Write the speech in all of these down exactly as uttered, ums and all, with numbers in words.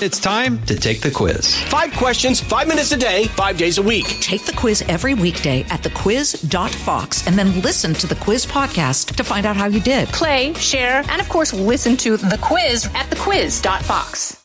It's time to take the quiz. Five questions, five minutes a day, five days a week. Take the quiz every weekday at the quiz dot fox and then listen to the quiz podcast to find out how you did. Play, share, and of course, listen to the quiz at the quiz dot fox.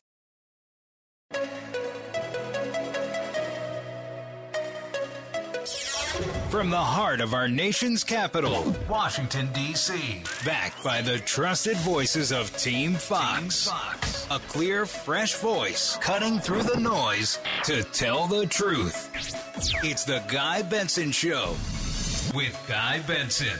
From the heart of our nation's capital, Washington, D C, backed by the trusted voices of Team Fox. Team Fox. A clear, fresh voice cutting through the noise to tell the truth. It's the Guy Benson Show with Guy Benson.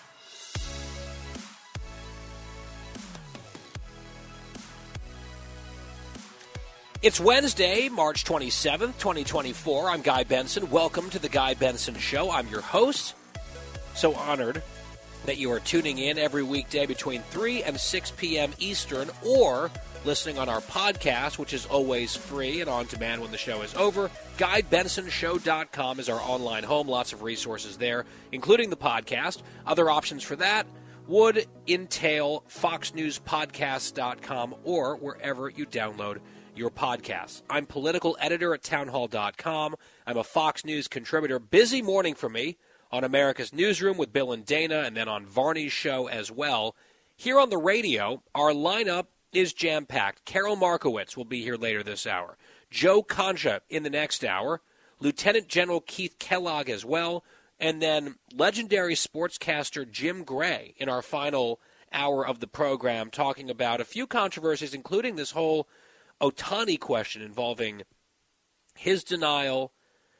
It's Wednesday, March twenty-seventh, twenty twenty-four. I'm Guy Benson. Welcome to the Guy Benson Show. I'm your host. So honored that you are tuning in every weekday between three and six p.m. Eastern, or listening on our podcast, which is always free and on demand when the show is over. Guy Benson Show dot com is our online home. Lots of resources there, including the podcast. Other options for that would entail fox news podcast dot com or wherever you download your podcasts. I'm political editor at town hall dot com. I'm a Fox News contributor. Busy morning for me on America's Newsroom with Bill and Dana, and then on Varney's show as well. Here on the radio, our lineup is jam-packed. Carol Markowitz will be here later this hour. Joe Concha in the next hour. Lieutenant General Keith Kellogg as well. And then legendary sportscaster Jim Gray in our final hour of the program, talking about a few controversies, including this whole Ohtani question involving his denial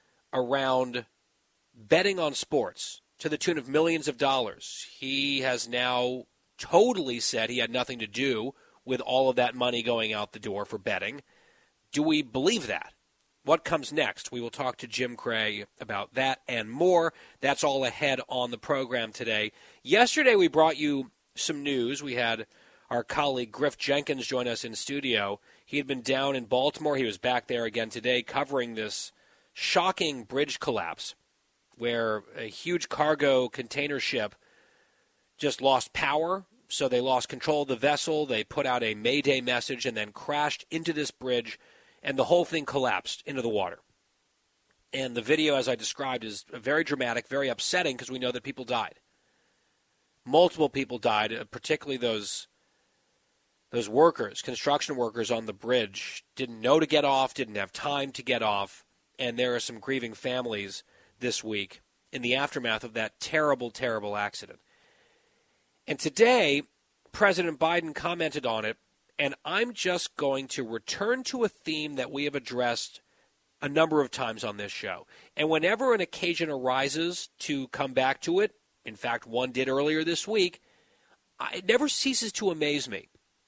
around betting on sports to the tune of millions of dollars. He has now totally said he had nothing to do with all of that money going out the door for betting. Do we believe that? What comes next? We will talk to Jim Gray about that and more. That's all ahead on the program today. Yesterday we brought you some news. We had our colleague Griff Jenkins join us in studio. He had been down in Baltimore. He was back there again today covering this shocking bridge collapse where a huge cargo container ship just lost power, so they lost control of the vessel. They put out a Mayday message and then crashed into this bridge, and the whole thing collapsed into the water. And the video, as I described, is very dramatic, very upsetting, because we know that people died. Multiple people died, particularly those Those workers, construction workers on the bridge, didn't know to get off, didn't have time to get off, and there are some grieving families this week in the aftermath of that terrible, terrible accident. And today, President Biden commented on it, and I'm just going to return to a theme that we have addressed a number of times on this show. And whenever an occasion arises to come back to it, in fact, one did earlier this week, it never ceases to amaze me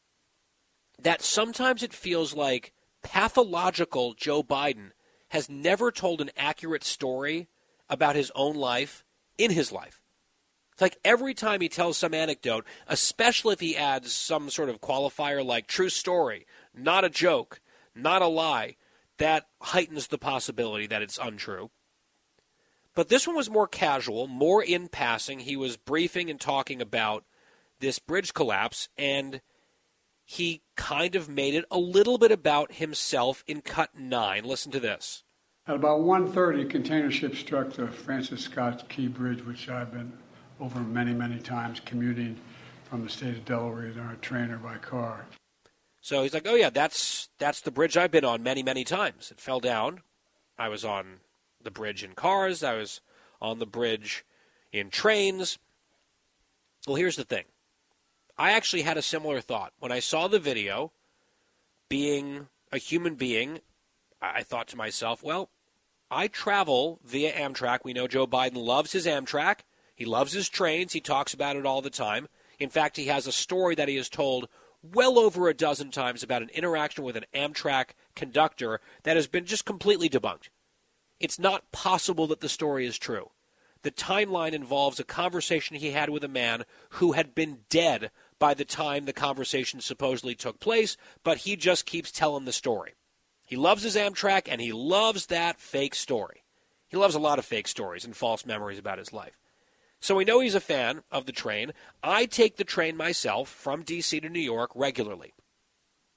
that sometimes it feels like pathological Joe Biden has never told an accurate story about his own life in his life. It's like every time he tells some anecdote, especially if he adds some sort of qualifier like true story, not a joke, not a lie, that heightens the possibility that it's untrue. But this one was more casual, more in passing. He was briefing and talking about this bridge collapse, and he kind of made it a little bit about himself in cut nine. Listen to this. At about one thirty, a container ship struck the Francis Scott Key Bridge, which I've been over many, many times commuting from the state of Delaware in our train or by car. So he's like, oh, yeah, that's that's the bridge I've been on many, many times. It fell down. I was on the bridge in cars. I was on the bridge in trains. Well, here's the thing. I actually had a similar thought. When I saw the video, being a human being, I thought to myself, well, I travel via Amtrak. We know Joe Biden loves his Amtrak. He loves his trains. He talks about it all the time. In fact, he has a story that he has told well over a dozen times about an interaction with an Amtrak conductor that has been just completely debunked. It's not possible that the story is true. The timeline involves a conversation he had with a man who had been dead by the time the conversation supposedly took place, but he just keeps telling the story. He loves his Amtrak, and he loves that fake story. He loves a lot of fake stories and false memories about his life. So we know he's a fan of the train. I take the train myself from D C to New York regularly.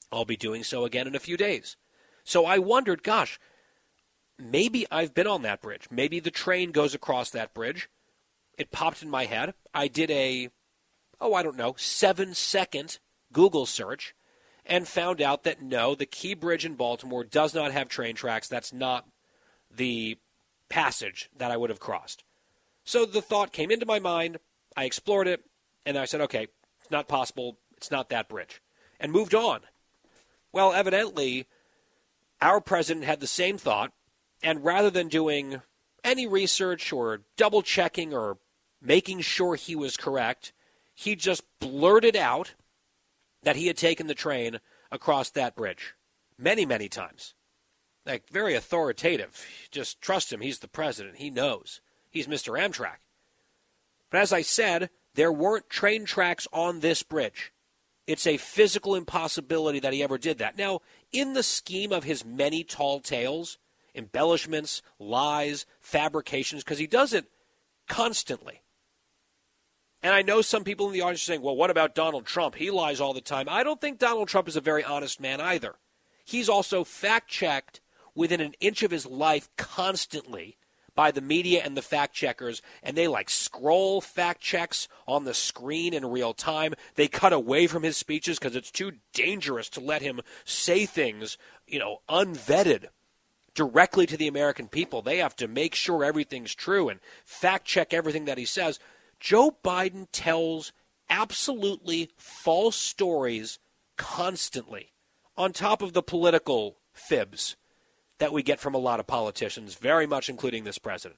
I'll be doing so again in a few days. So I wondered, gosh, maybe I've been on that bridge. Maybe the train goes across that bridge. It popped in my head. I did a, oh, I don't know, seven-second Google search and found out that no, the Key Bridge in Baltimore does not have train tracks. That's not the passage that I would have crossed. So the thought came into my mind. I explored it, and I said, okay, it's not possible. It's not that bridge, and moved on. Well, evidently, our president had the same thought, and rather than doing any research or double-checking or making sure he was correct, he just blurted out that he had taken the train across that bridge many, many times. Like, very authoritative. Just trust him. He's the president. He knows. He's Mister Amtrak. But as I said, there weren't train tracks on this bridge. It's a physical impossibility that he ever did that. Now, in the scheme of his many tall tales, embellishments, lies, fabrications, because he does it constantly. And I know some people in the audience are saying, well, what about Donald Trump? He lies all the time. I don't think Donald Trump is a very honest man either. He's also fact-checked within an inch of his life constantly by the media and the fact-checkers, and they, like, scroll fact-checks on the screen in real time. They cut away from his speeches because it's too dangerous to let him say things, you know, unvetted directly to the American people. They have to make sure everything's true and fact-check everything that he says. Joe Biden tells absolutely false stories constantly, on top of the political fibs that we get from a lot of politicians, very much including this president.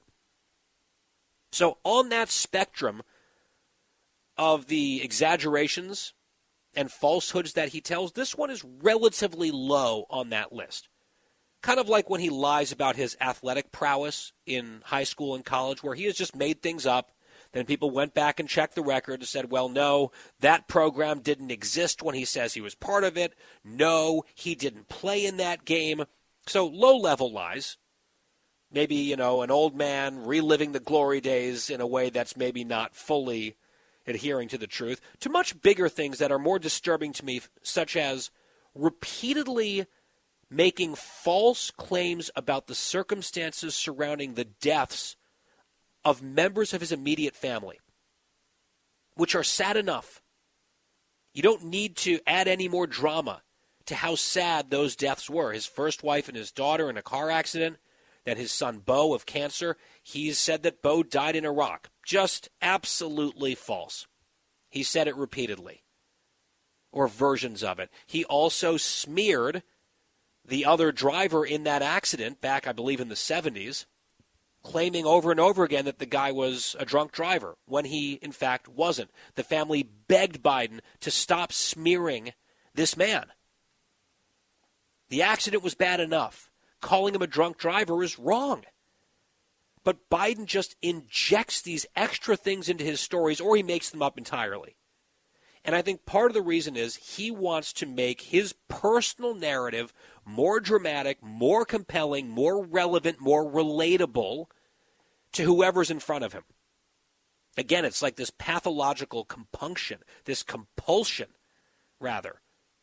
So on that spectrum of the exaggerations and falsehoods that he tells, this one is relatively low on that list. Kind of like when he lies about his athletic prowess in high school and college, where he has just made things up. Then people went back and checked the record and said, well, no, that program didn't exist when he says he was part of it. No, he didn't play in that game. So low-level lies. Maybe, you know, an old man reliving the glory days in a way that's maybe not fully adhering to the truth, to much bigger things that are more disturbing to me, such as repeatedly making false claims about the circumstances surrounding the deaths of members of his immediate family, which are sad enough. You don't need to add any more drama to how sad those deaths were. His first wife and his daughter in a car accident, then his son Beau of cancer. He's said that Beau died in Iraq. Just absolutely false. He said it repeatedly, or versions of it. He also smeared the other driver in that accident back, I believe, in the seventies, claiming over and over again that the guy was a drunk driver, when he, in fact, wasn't. The family begged Biden to stop smearing this man. The accident was bad enough. Calling him a drunk driver is wrong. But Biden just injects these extra things into his stories, or he makes them up entirely. And I think part of the reason is he wants to make his personal narrative more dramatic, more compelling, more relevant, more relatable to whoever's in front of him. Again, it's like this pathological compunction, this compulsion, rather,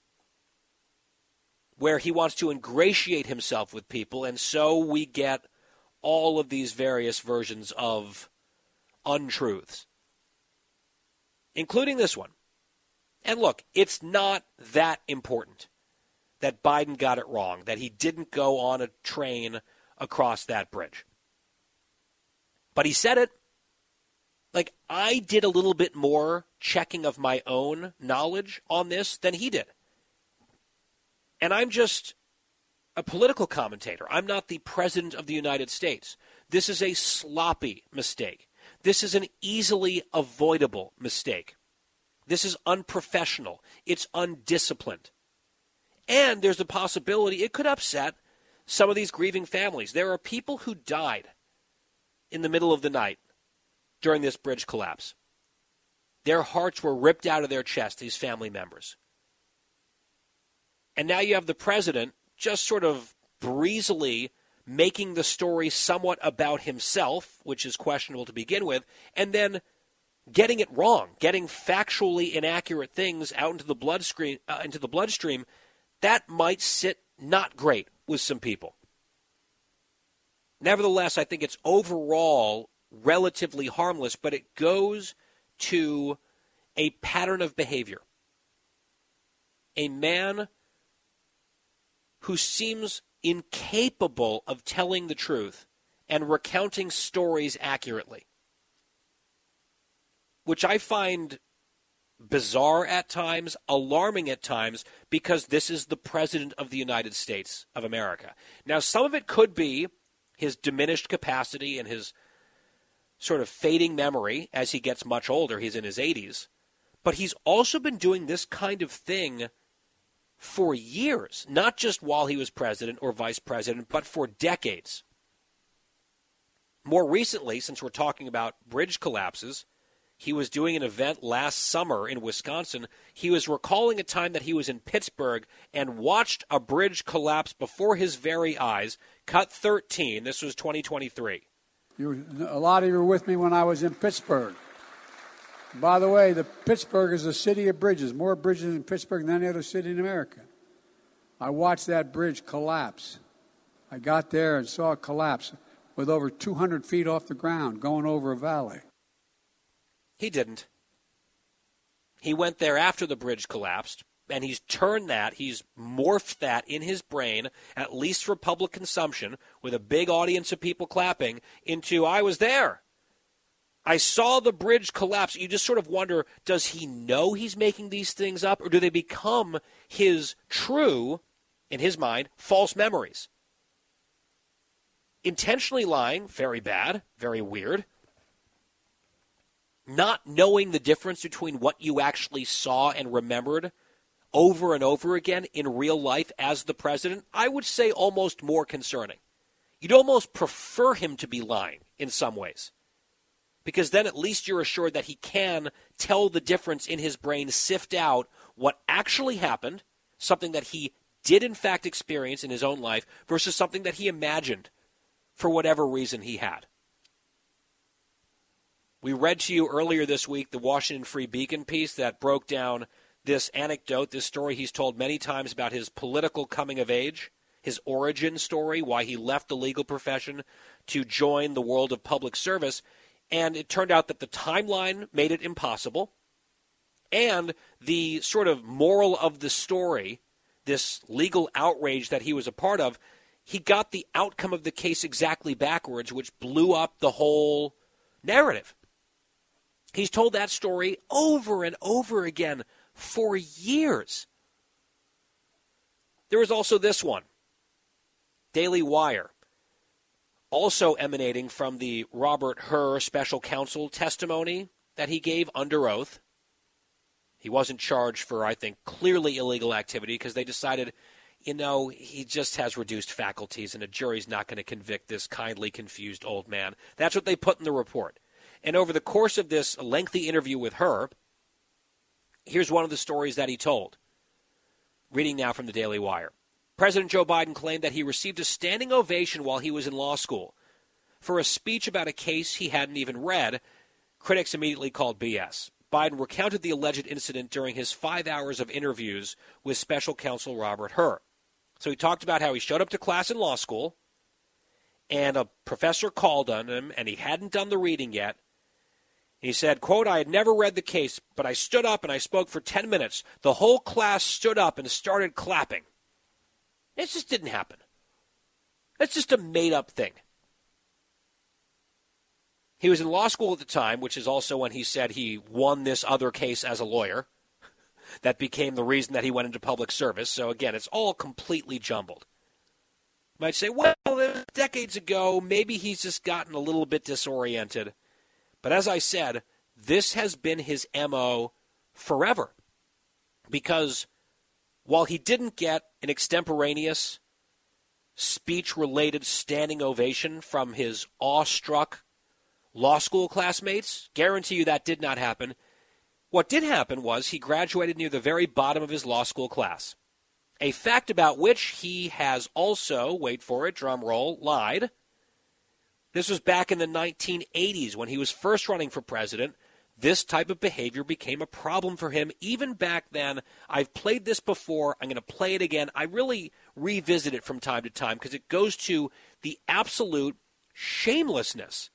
where he wants to ingratiate himself with people, and so we get all of these various versions of untruths, including this one. And look, it's not that important that Biden got it wrong, that he didn't go on a train across that bridge. But he said it. Like, I did a little bit more checking of my own knowledge on this than he did. And I'm just a political commentator. I'm not the president of the United States. This is a sloppy mistake. This is an easily avoidable mistake. This is unprofessional. It's undisciplined. And there's a possibility it could upset some of these grieving families. There are people who died in the middle of the night during this bridge collapse. Their hearts were ripped out of their chest, these family members. And now you have the president just sort of breezily making the story somewhat about himself, which is questionable to begin with, and then getting it wrong, getting factually inaccurate things out into the bloodstream, uh, into the bloodstream that might sit not great with some people. Nevertheless, I think it's overall relatively harmless, but it goes to a pattern of behavior. A man who seems incapable of telling the truth and recounting stories accurately, which I find bizarre at times, alarming at times, because this is the President of the United States of America. Now, some of it could be his diminished capacity and his sort of fading memory as he gets much older. He's in his eighties. But he's also been doing this kind of thing for years, not just while he was president or vice president, but for decades. More recently, since we're talking about bridge collapses, he was doing an event last summer in Wisconsin. He was recalling a time that he was in Pittsburgh and watched a bridge collapse before his very eyes. Cut thirteen. This was twenty twenty-three. You were, a lot of you were with me when I was in Pittsburgh. By the way, the Pittsburgh is a city of bridges, more bridges in Pittsburgh than any other city in America. I watched that bridge collapse. I got there and saw it collapse with over two hundred feet off the ground, going over a valley. He didn't. He went there after the bridge collapsed, and he's turned that, he's morphed that in his brain, at least for public consumption, with a big audience of people clapping, into, I was there. I saw the bridge collapse. You just sort of wonder, does he know he's making these things up, or do they become his true, in his mind, false memories? Intentionally lying, very bad, very weird. Not knowing the difference between what you actually saw and remembered over and over again in real life as the president, I would say almost more concerning. You'd almost prefer him to be lying in some ways, because then at least you're assured that he can tell the difference in his brain, sift out what actually happened, something that he did in fact experience in his own life, versus something that he imagined for whatever reason he had. We read to you earlier this week the Washington Free Beacon piece that broke down this anecdote, this story he's told many times about his political coming of age, his origin story, why he left the legal profession to join the world of public service. And it turned out that the timeline made it impossible. And the sort of moral of the story, this legal outrage that he was a part of, he got the outcome of the case exactly backwards, which blew up the whole narrative. He's told that story over and over again for years. There was also this one, Daily Wire, also emanating from the Robert Hur special counsel testimony that he gave under oath. He wasn't charged for, I think, clearly illegal activity because they decided, you know, he just has reduced faculties and a jury's not going to convict this kindly confused old man. That's what they put in the report. And over the course of this lengthy interview with her, here's one of the stories that he told. Reading now from the Daily Wire. President Joe Biden claimed that he received a standing ovation while he was in law school for a speech about a case he hadn't even read. Critics immediately called B S. Biden recounted the alleged incident during his five hours of interviews with special counsel Robert Hur. So he talked about how he showed up to class in law school, and a professor called on him, and he hadn't done the reading yet. He said, quote, I had never read the case, but I stood up and I spoke for ten minutes. The whole class stood up and started clapping. It just didn't happen. It's just a made-up thing. He was in law school at the time, which is also when he said he won this other case as a lawyer. That became the reason that he went into public service. So, again, it's all completely jumbled. You might say, well, decades ago, maybe he's just gotten a little bit disoriented. But as I said, this has been his M O forever. Because while he didn't get an extemporaneous, speech-related standing ovation from his awestruck law school classmates, guarantee you that did not happen. What did happen was he graduated near the very bottom of his law school class. A fact about which he has also, wait for it, drum roll, lied. This was back in the nineteen eighties when he was first running for president. this type of behavior became a problem for him even back then. I've played this before. I'm going to play it again. I really revisit it from time to time because it goes to the absolute shamelessness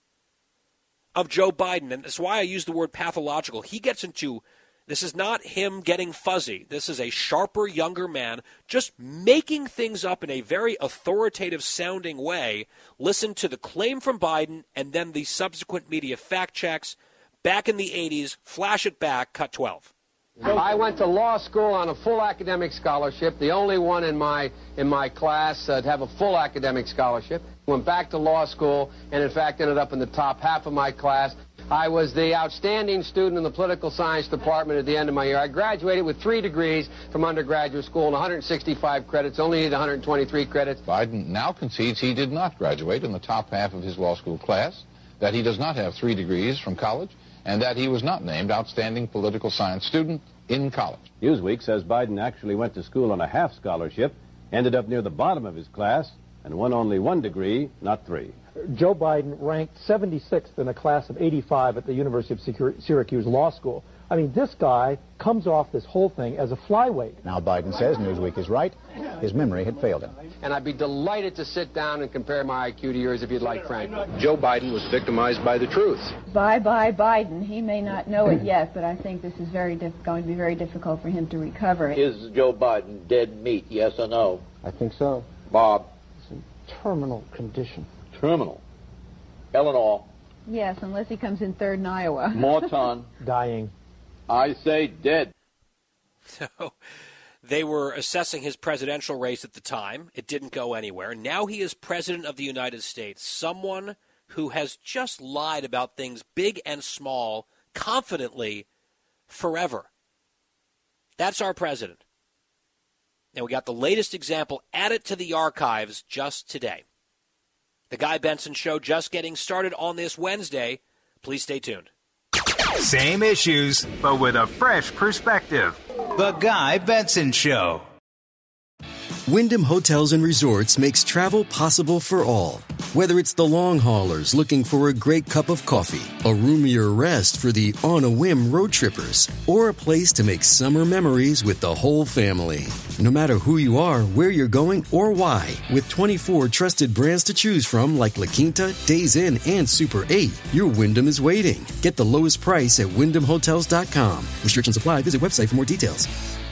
of Joe Biden. And that's why I use the word pathological. He gets into, this is not him getting fuzzy. This is a sharper, younger man just making things up in a very authoritative sounding way. Listen to the claim from Biden and then the subsequent media fact checks. Back in the eighties, flash it back, cut twelve. I went to law school on a full academic scholarship, the only one in my in my class uh, to have a full academic scholarship. Went back to law school and, in fact, ended up in the top half of my class. I was the outstanding student in the political science department at the end of my year. I graduated with three degrees from undergraduate school and one hundred sixty-five credits, only needed one hundred twenty-three credits. Biden now concedes he did not graduate in the top half of his law school class, that he does not have three degrees from college, and that he was not named outstanding political science student in college. Newsweek says Biden actually went to school on a half scholarship, ended up near the bottom of his class, and won only one degree, not three. Joe Biden ranked seventy-sixth in a class of eighty-five at the University of Syracuse Law School. I mean, this guy comes off this whole thing as a flyweight. Now Biden says Newsweek is right. His memory had failed him. And I'd be delighted to sit down and compare my I Q to yours if you'd like, Frank. Joe Biden was victimized by the truth. Bye-bye Biden. He may not know it yet, but I think this is very diff- going to be very difficult for him to recover. Is Joe Biden dead meat, yes or no? I think so. Bob? It's in terminal condition. Terminal? Eleanor? Yes, unless he comes in third in Iowa. Morton? Dying. I say dead. So they were assessing his presidential race at the time. It didn't go anywhere. Now he is president of the United States, someone who has just lied about things big and small confidently forever. That's our president. And we got the latest example added to the archives just today. The Guy Benson Show just getting started on this Wednesday. Please stay tuned. Same issues, but with a fresh perspective. The Guy Benson Show. Wyndham Hotels and Resorts makes travel possible for all. Whether it's the long haulers looking for a great cup of coffee, a roomier rest for the on-a-whim road trippers, or a place to make summer memories with the whole family. No matter who you are, where you're going, or why, with twenty-four trusted brands to choose from like La Quinta, Days Inn, and Super eight, your Wyndham is waiting. Get the lowest price at wyndham hotels dot com. Restrictions apply. Visit website for more details.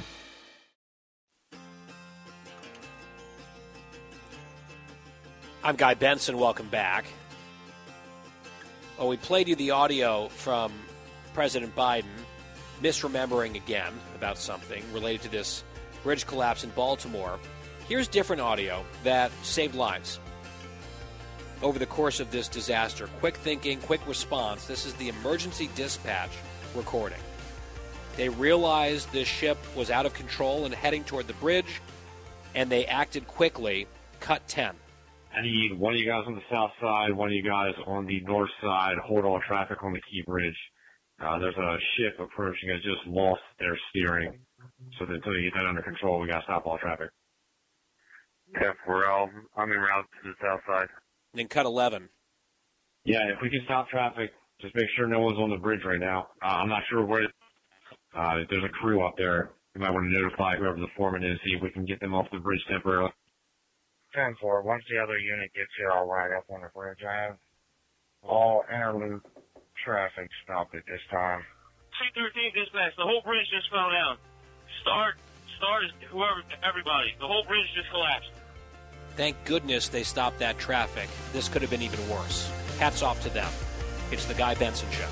I'm Guy Benson. Welcome back. Well, we played you the audio from President Biden misremembering again about something related to this bridge collapse in Baltimore. Here's different audio that saved lives over the course of this disaster. Quick thinking, quick response. This is the emergency dispatch recording. They realized this ship was out of control and heading toward the bridge, and they acted quickly. Cut ten. I need one of you guys on the south side, one of you guys on the north side, hold all traffic on the Key Bridge. Uh, there's a ship approaching. It just lost their steering. So until you get that under control, we got to stop all traffic. Yeah, we're all, I'm en route to the south side. Then cut eleven. Yeah, if we can stop traffic, just make sure no one's on the bridge right now. Uh, I'm not sure where, uh, there's a crew up there. You might want to notify whoever the foreman is, see if we can get them off the bridge temporarily. ten four, once the other unit gets here, I'll ride up on the bridge. I have all interloop traffic stopped at this time. C thirteen dispatch, the whole bridge just fell down. Start, start, whoever, everybody. The whole bridge just collapsed. Thank goodness they stopped that traffic. This could have been even worse. Hats off to them. It's the Guy Benson Show.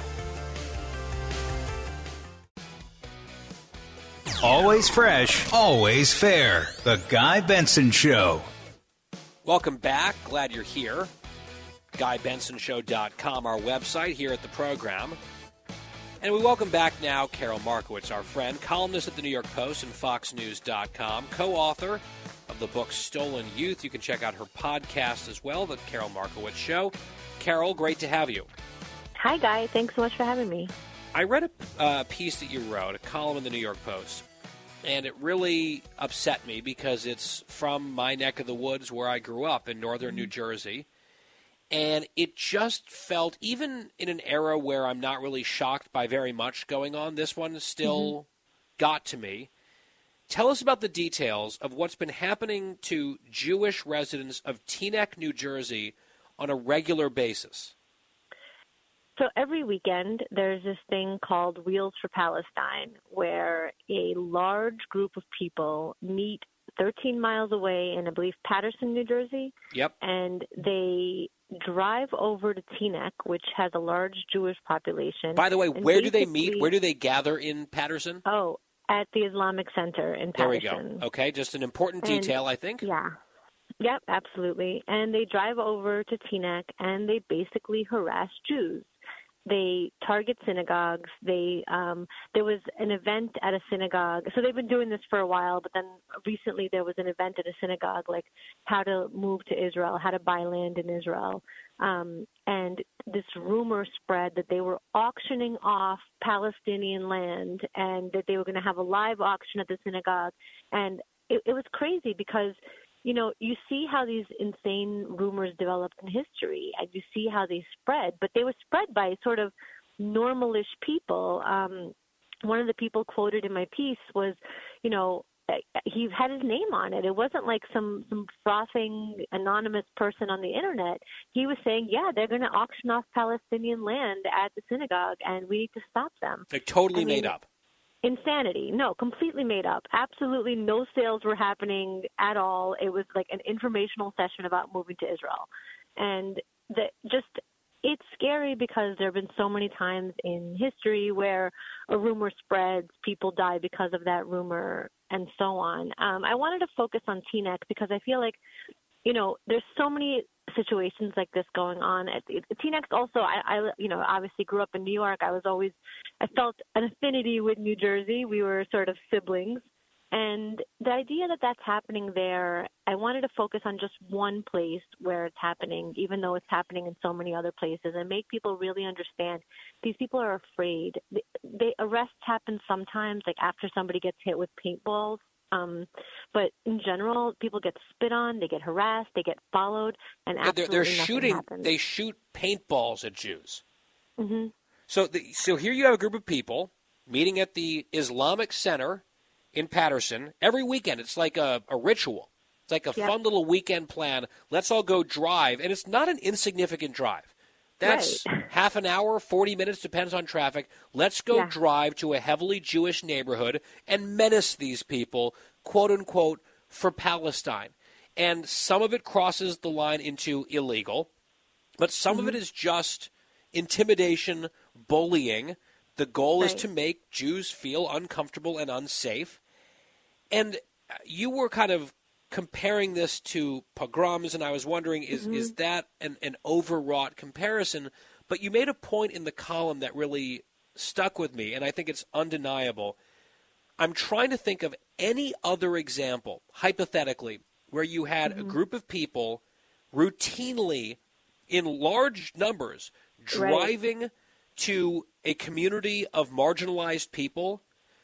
Always fresh, always fair. The Guy Benson Show. Welcome back. Glad you're here. guy benson show dot com, our website here at the program. And we welcome back now Carol Markowitz, our friend, columnist at the New York Post and fox news dot com, co-author of the book Stolen Youth. You can check out her podcast as well, The Carol Markowitz Show. Carol, great to have you. Hi, Guy. Thanks so much for having me. I read a uh, piece that you wrote, a column in the New York Post, and it really upset me because it's from my neck of the woods where I grew up in northern New Jersey. And it just felt, even in an era where I'm not really shocked by very much going on, this one still mm-hmm. got to me. Tell us about the details of what's been happening to Jewish residents of Teaneck, New Jersey on a regular basis. So every weekend, there's this thing called Wheels for Palestine, where a large group of people meet thirteen miles away in, I believe, Paterson, New Jersey. Yep. And they drive over to Teaneck, which has a large Jewish population. By the way, where do they meet? Where do they gather in Paterson? Oh, at the Islamic Center in There we Paterson. go. Okay, just an important detail, And- I think. Yeah. Yep, absolutely. And they drive over to Teaneck, and they basically harass Jews. They target synagogues. They um, there was an event at a synagogue. So they've been doing this for a while, but then recently there was an event at a synagogue, like how to move to Israel, how to buy land in Israel. Um, and this rumor spread that they were auctioning off Palestinian land and that they were going to have a live auction at the synagogue. And it, it was crazy because, you know, you see how these insane rumors developed in history, and you see how they spread, but they were spread by sort of normalish people. Um, one of the people quoted in my piece was, you know, he had his name on it. It wasn't like some, some frothing anonymous person on the internet. He was saying, yeah, they're going to auction off Palestinian land at the synagogue, and we need to stop them. Like totally I mean, made up. Insanity. No, completely made up. Absolutely no sales were happening at all. It was like an informational session about moving to Israel. And the, just it's scary because there have been so many times in history where a rumor spreads, people die because of that rumor, and so on. Um, I wanted to focus on Teaneck because I feel like, you know, there's so many situations like this going on. At, at Teaneck also, I, I, you know, obviously grew up in New York. I was always, I felt an affinity with New Jersey. We were sort of siblings. And the idea that that's happening there, I wanted to focus on just one place where it's happening, even though it's happening in so many other places, and make people really understand these people are afraid. The, the arrests happen sometimes, like after somebody gets hit with paintballs. Um, but in general, people get spit on, they get harassed, they get followed, and absolutely they're, they're nothing shooting. happens. They shoot paintballs at Jews. Mm-hmm. So, the, so here you have a group of people meeting at the Islamic Center in Paterson every weekend. It's like a, a ritual. It's like a Yep. fun little weekend plan. Let's all go drive, and it's not an insignificant drive. That's half an hour, forty minutes, depends on traffic. Let's go Yeah. drive to a heavily Jewish neighborhood and menace these people, quote unquote, for Palestine. And some of it crosses the line into illegal, but some of it is just intimidation, bullying. The goal is Right. to make Jews feel uncomfortable and unsafe. And you were kind of comparing this to pogroms, and I was wondering, is, Mm-hmm. is that an, an overwrought comparison? But you made a point in the column that really stuck with me, and I think it's undeniable. I'm trying to think of any other example, hypothetically, where you had Mm-hmm. a group of people routinely, in large numbers, driving to a community of marginalized people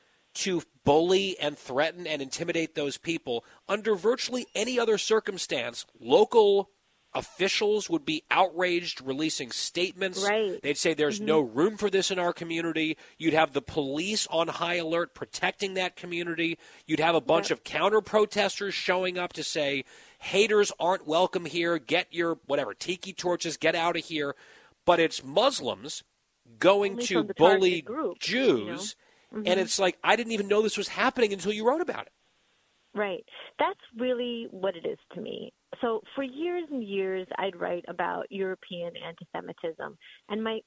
to bully and threaten and intimidate those people. Under virtually any other circumstance, local officials would be outraged, releasing statements. Right. They'd say there's Mhm. no room for this in our community. You'd have the police on high alert protecting that community. You'd have a bunch of counter-protesters showing up to say, haters aren't welcome here, get your, whatever, tiki torches, get out of here. But it's Muslims going Only to from the bully targeted group, Jews, you know? and Mhm. it's like, I didn't even know this was happening until you wrote about it. Right. That's really what it is to me. So for years and years, I'd write about European anti-Semitism. And my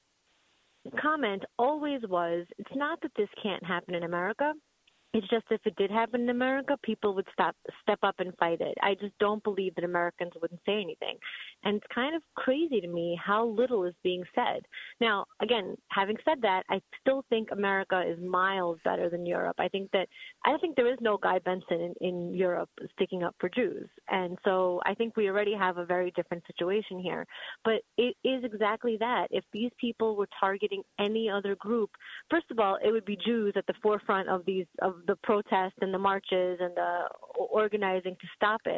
comment always was, it's not that this can't happen in America. It's just if it did happen in America, people would stop, step up and fight it. I just don't believe that Americans wouldn't say anything. And it's kind of crazy to me how little is being said. Now, again, having said that, I still think America is miles better than Europe. I think that I think there is no Guy Benson in, in Europe sticking up for Jews. And so I think we already have a very different situation here. But it is exactly that. If these people were targeting any other group, first of all, it would be Jews at the forefront of these of the protests and the marches and the organizing to stop it.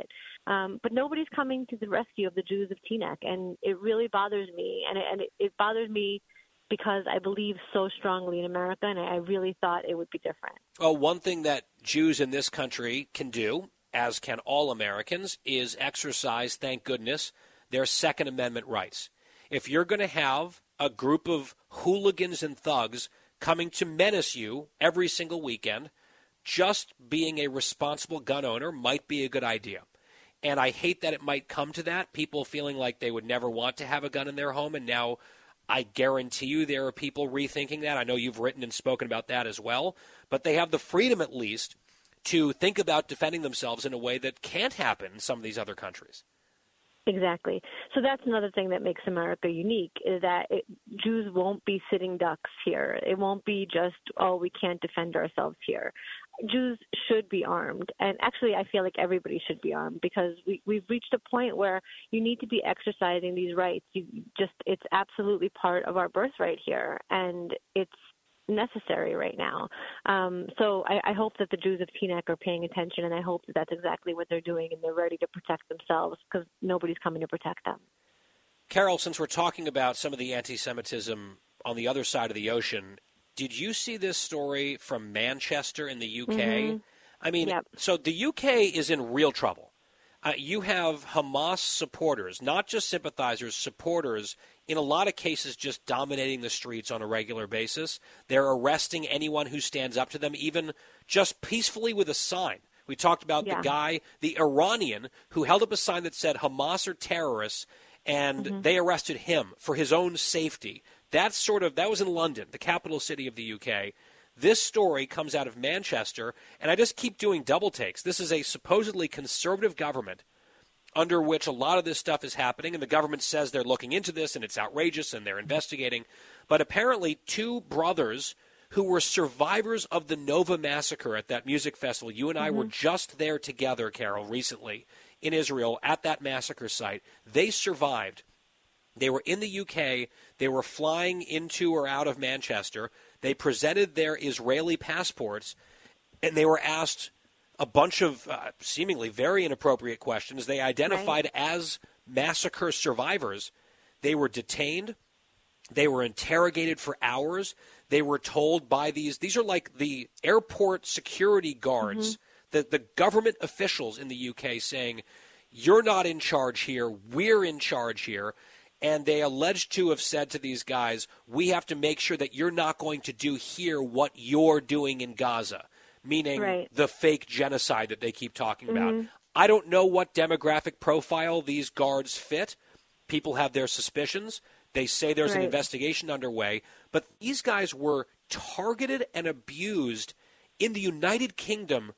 Um, but nobody's coming to the rescue of the Jews of Teaneck, and it really bothers me. And it, and it, it bothers me because I believe so strongly in America, and I really thought it would be different. Well, one thing that Jews in this country can do, as can all Americans, is exercise, thank goodness, their Second Amendment rights. If you're going to have a group of hooligans and thugs coming to menace you every single weekend, just being a responsible gun owner might be a good idea. And I hate that it might come to that, people feeling like they would never want to have a gun in their home, and now I guarantee you there are people rethinking that. I know you've written and spoken about that as well, but they have the freedom at least to think about defending themselves in a way that can't happen in some of these other countries. Exactly. So that's another thing that makes America unique, is that it, Jews won't be sitting ducks here. It won't be just, oh, we can't defend ourselves here. Jews should be armed. And actually, I feel like everybody should be armed, because we, we've reached a point where you need to be exercising these rights. You just, it's absolutely part of our birthright here, and it's necessary right now. Um, so I, I hope that the Jews of Teaneck are paying attention, and I hope that that's exactly what they're doing, and they're ready to protect themselves, because nobody's coming to protect them. Carol, since we're talking about some of the anti-Semitism on the other side of the ocean, did you see this story from Manchester in the U K? Mm-hmm. I mean, yep. So the U K is in real trouble. Uh, you have Hamas supporters, not just sympathizers, supporters, in a lot of cases just dominating the streets on a regular basis. They're arresting anyone who stands up to them, even just peacefully with a sign. We talked about yeah. the guy, the Iranian, who held up a sign that said Hamas are terrorists, and mm-hmm. they arrested him for his own safety. That's sort of, that was in London, the capital city of the U K. This story comes out of Manchester, and I just keep doing double takes. This is a supposedly conservative government under which a lot of this stuff is happening, and the government says they're looking into this, and it's outrageous, and they're investigating. But apparently two brothers who were survivors of the Nova Massacre at that music festival, you and I mm-hmm. were just there together, Carol, recently in Israel at that massacre site. They survived. They were in the U K. They were flying into or out of Manchester. They presented their Israeli passports, and they were asked a bunch of uh, seemingly very inappropriate questions. They identified right. as massacre survivors. They were detained. They were interrogated for hours. They were told by these – these are like the airport security guards, mm-hmm. the, the government officials in the U K saying, you're not in charge here, we're in charge here. And they alleged to have said to these guys, we have to make sure that you're not going to do here what you're doing in Gaza, meaning right. the fake genocide that they keep talking about. Mm-hmm. I don't know what demographic profile these guards fit. People have their suspicions. They say there's right. an investigation underway. But these guys were targeted and abused in the United Kingdom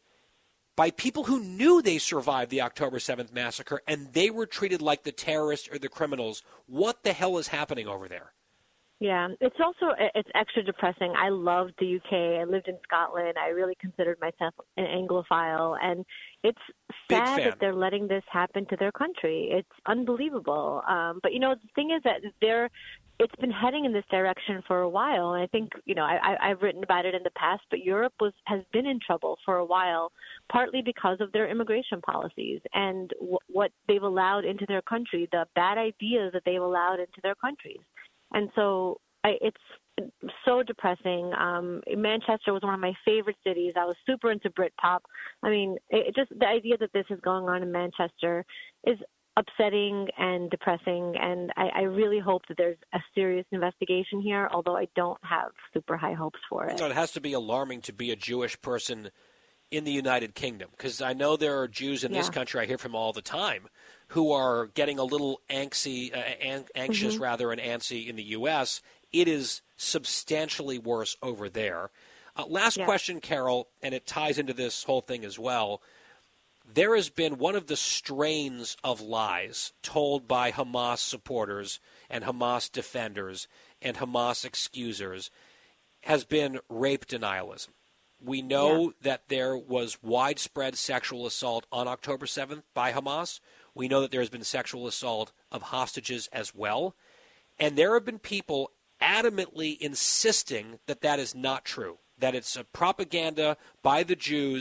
by people who knew they survived the October seventh massacre, and they were treated like the terrorists or the criminals. What the hell is happening over there? Yeah, it's also it's extra depressing. I loved the U K. I lived in Scotland. I really considered myself an Anglophile, and it's sad that they're letting this happen to their country. It's unbelievable. Um, but, you know, the thing is that they're it's been heading in this direction for a while. And I think, you know, I, I've written about it in the past, but Europe was has been in trouble for a while, partly because of their immigration policies and w- what they've allowed into their country, the bad ideas that they've allowed into their countries. And so I, it's so depressing. Um, Manchester was one of my favorite cities. I was super into Britpop. I mean, it, it just the idea that this is going on in Manchester is upsetting and depressing, and I, I really hope that there's a serious investigation here, although I don't have super high hopes for it. No, it has to be alarming to be a Jewish person in the United Kingdom, because I know there are Jews in yeah. this country I hear from all the time who are getting a little anxy, uh, an- anxious mm-hmm. rather, and antsy in the U S. It is substantially worse over there. Uh, last yeah. question, Carol, and it ties into this whole thing as well. There has been one of the strains of lies told by Hamas supporters and Hamas defenders and Hamas excusers has been rape denialism. We know yeah. that there was widespread sexual assault on October seventh by Hamas. We know that there has been sexual assault of hostages as well. And there have been people adamantly insisting that that is not true, that it's a propaganda by the Jews,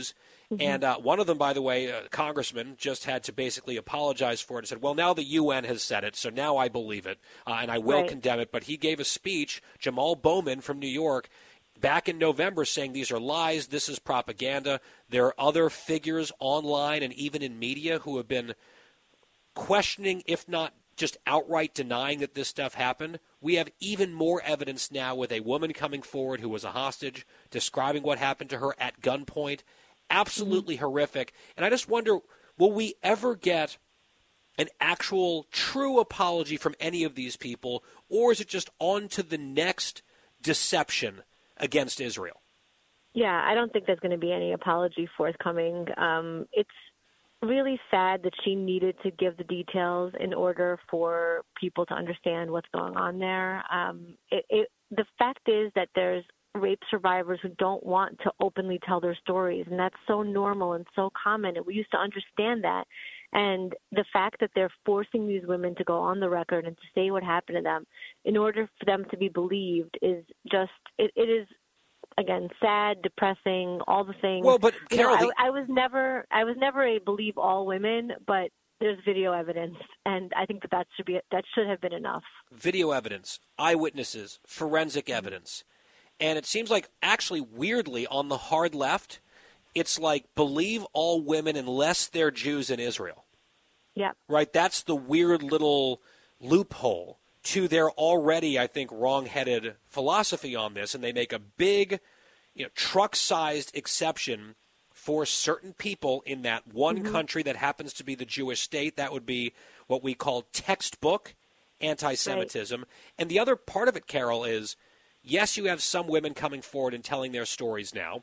Mm-hmm. And uh, one of them, by the way, a congressman, just had to basically apologize for it and said, well, now the U N has said it, so now I believe it, uh, and I will Right. condemn it. But he gave a speech, Jamal Bowman from New York, back in November saying these are lies, this is propaganda. There are other figures online and even in media who have been questioning, if not just outright denying that this stuff happened. We have even more evidence now with a woman coming forward who was a hostage, describing what happened to her at gunpoint. Absolutely mm-hmm. horrific. And I just wonder, will we ever get an actual true apology from any of these people, or is it just on to the next deception against Israel? Yeah, I don't think there's going to be any apology forthcoming. Um, it's really sad that she needed to give the details in order for people to understand what's going on there. Um, it, it, the fact is that there's rape survivors who don't want to openly tell their stories, and that's so normal and so common, and we used to understand that. And the fact that they're forcing these women to go on the record and to say what happened to them in order for them to be believed is just, it, it is, again, sad, depressing, all the things. Well, but Carol, you know, the- I, I was never, I was never a believe all women, but there's video evidence, and I think that that should be, that should have been enough. Video evidence, eyewitnesses, forensic evidence. And it seems like, actually, weirdly, on the hard left, it's like believe all women unless they're Jews in Israel. Yeah. Right? That's the weird little loophole to their already, I think, wrong-headed philosophy on this. And they make a big, you know, truck-sized exception for certain people in that one Mm-hmm. country that happens to be the Jewish state. That would be what we call textbook anti-Semitism. Right. And the other part of it, Carol, is yes, you have some women coming forward and telling their stories now,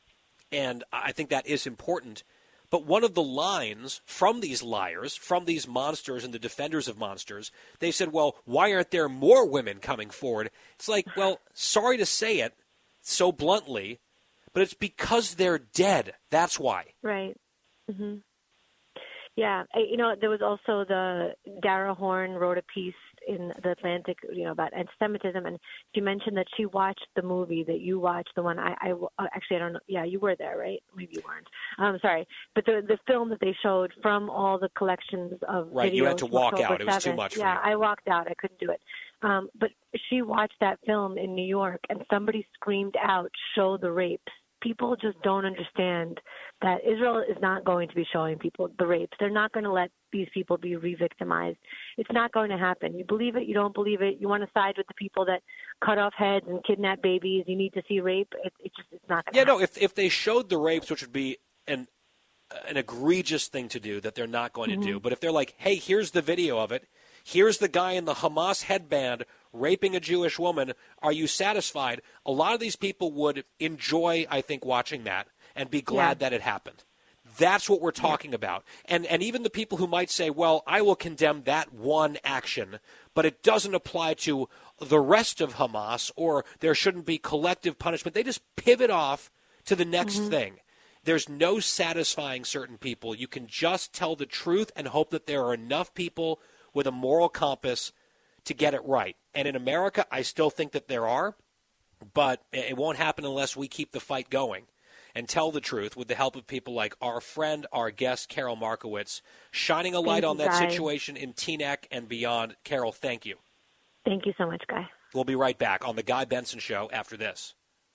and I think that is important. But one of the lines from these liars, from these monsters and the defenders of monsters, they said, well, why aren't there more women coming forward? It's like, well, sorry to say it so bluntly, but it's because they're dead. That's why. Right. Mm-hmm. Yeah. You know, there was also the Dara Horn wrote a piece in the Atlantic, you know, about anti-Semitism, and she mentioned that she watched the movie that you watched, the one I, I actually I don't know, yeah, you were there, right? Maybe you weren't. I'm um, sorry, but the the film that they showed from all the collections of right, videos you had to walk October out. It was too seventh. much. For yeah, you. I walked out. I couldn't do it. Um, but she watched that film in New York, and somebody screamed out, "Show the rapes." People just don't understand that Israel is not going to be showing people the rapes. They're not going to let these people be re-victimized. It's not going to happen. You believe it, you don't believe it. You want to side with the people that cut off heads and kidnap babies. You need to see rape. It, it just it's not going to yeah, happen. no, if if they showed the rapes, which would be an an egregious thing to do that they're not going Mm-hmm. to do. But if they're like, hey, here's the video of it. Here's the guy in the Hamas headband raping a Jewish woman. Are you satisfied? A lot of these people would enjoy, I think, watching that and be glad Yeah. that it happened. That's what we're talking yeah. about. And and even the people who might say, well, I will condemn that one action, but it doesn't apply to the rest of Hamas, or there shouldn't be collective punishment. They just pivot off to the next Mm-hmm. thing. There's no satisfying certain people. You can just tell the truth and hope that there are enough people with a moral compass to get it right. And in America, I still think that there are, but it won't happen unless we keep the fight going and tell the truth with the help of people like our friend, our guest, Carol Markowitz, shining a light Thank on you, that Guy. situation in Teaneck and beyond. Carol, thank you. Thank you so much, Guy. We'll be right back on The Guy Benson Show after this.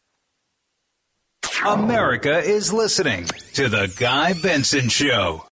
America is listening to The Guy Benson Show.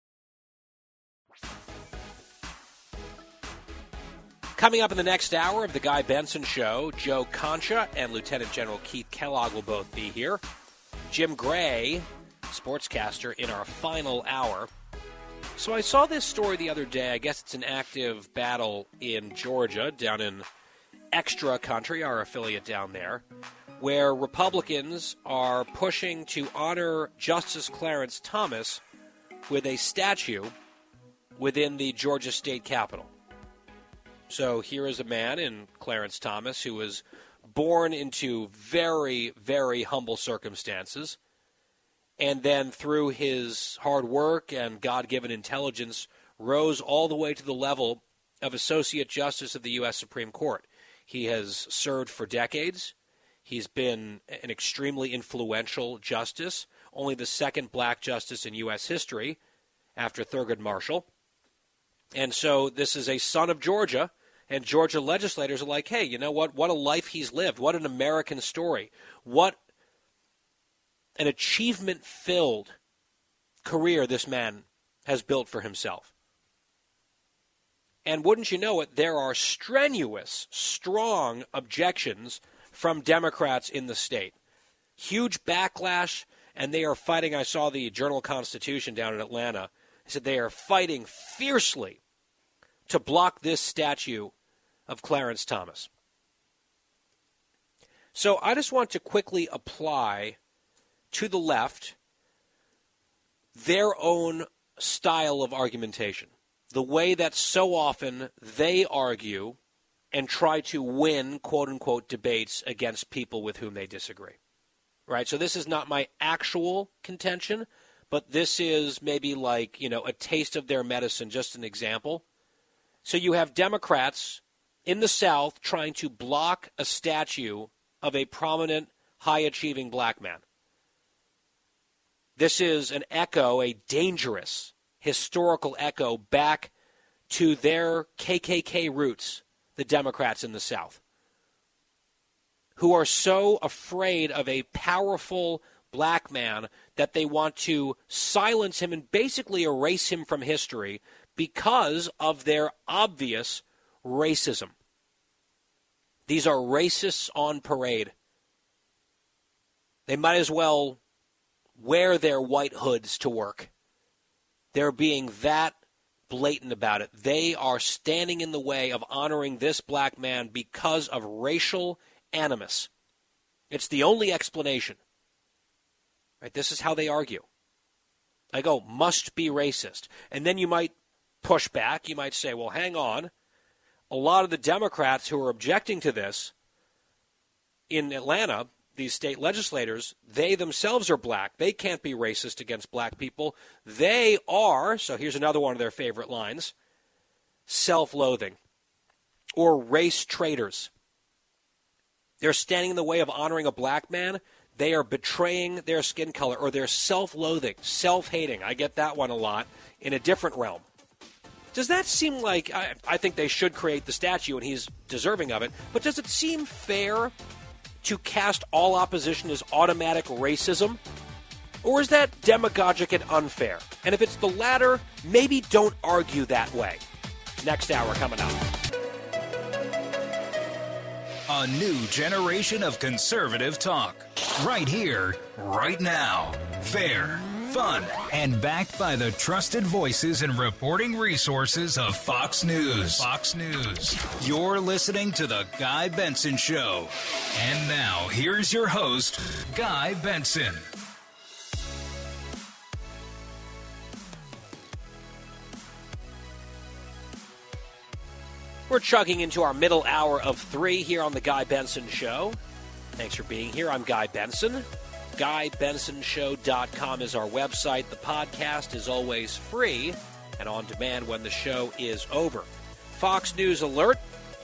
Coming up in the next hour of The Guy Benson Show, Joe Concha and Lieutenant General Keith Kellogg will both be here. Jim Gray, sportscaster, in our final hour. So I saw this story the other day. I guess it's an active battle in Georgia, down in Extra Country, our affiliate down there, where Republicans are pushing to honor Justice Clarence Thomas with a statue within the Georgia State Capitol. So here is a man in Clarence Thomas who was born into very, very humble circumstances, and then through his hard work and God-given intelligence rose all the way to the level of Associate Justice of the U S Supreme Court. He has served for decades. He's been an extremely influential justice only the second black justice in U S history after Thurgood Marshall. And so this is a son of Georgia, and Georgia legislators are like, hey, you know what? What a life he's lived. What an American story. What an achievement-filled career this man has built for himself. And wouldn't you know it, there are strenuous, strong objections from Democrats in the state. Huge backlash, and they are fighting. I saw the Journal-Constitution down in Atlanta. They said they are fighting fiercely to block this statue of Clarence Thomas. So I just want to quickly apply to the left their own style of argumentation, the way that so often they argue and try to win, quote-unquote, debates against people with whom they disagree. Right? So this is not my actual contention, but this is maybe like, you know, a taste of their medicine, just an example. So you have Democrats in the South trying to block a statue of a prominent, high-achieving black man. This is an echo, a dangerous historical echo back to their K K K roots, the Democrats in the South, who are so afraid of a powerful black man that they want to silence him and basically erase him from history because of their obvious racism. These are racists on parade. They might as well wear their white hoods to work. They're being that blatant about it. They are standing in the way of honoring this black man because of racial animus. It's the only explanation. Right? This is how they argue. I go, must be racist. And then you might push back. You might say, well, hang on. A lot of the Democrats who are objecting to this in Atlanta, these state legislators, they themselves are black. They can't be racist against black people. They are, so here's another one of their favorite lines, self-loathing or race traitors. They're standing in the way of honoring a black man. They are betraying their skin color, or they're self-loathing, self-hating. I get that one a lot in a different realm. Does that seem like, I, I think they should create the statue and he's deserving of it, but does it seem fair to cast all opposition as automatic racism? Or is that demagogic and unfair? And if it's the latter, maybe don't argue that way. Next hour coming up. A new generation of conservative talk. Right here, right now. Fair, fun, and backed by the trusted voices and reporting resources of Fox News. Fox News. You're listening to The Guy Benson Show. And now, here's your host, Guy Benson. We're chugging into our middle hour of three here on The Guy Benson Show. Thanks for being here. I'm Guy Benson. guy benson show dot com is our website. The podcast is always free and on demand when the show is over. Fox News alert.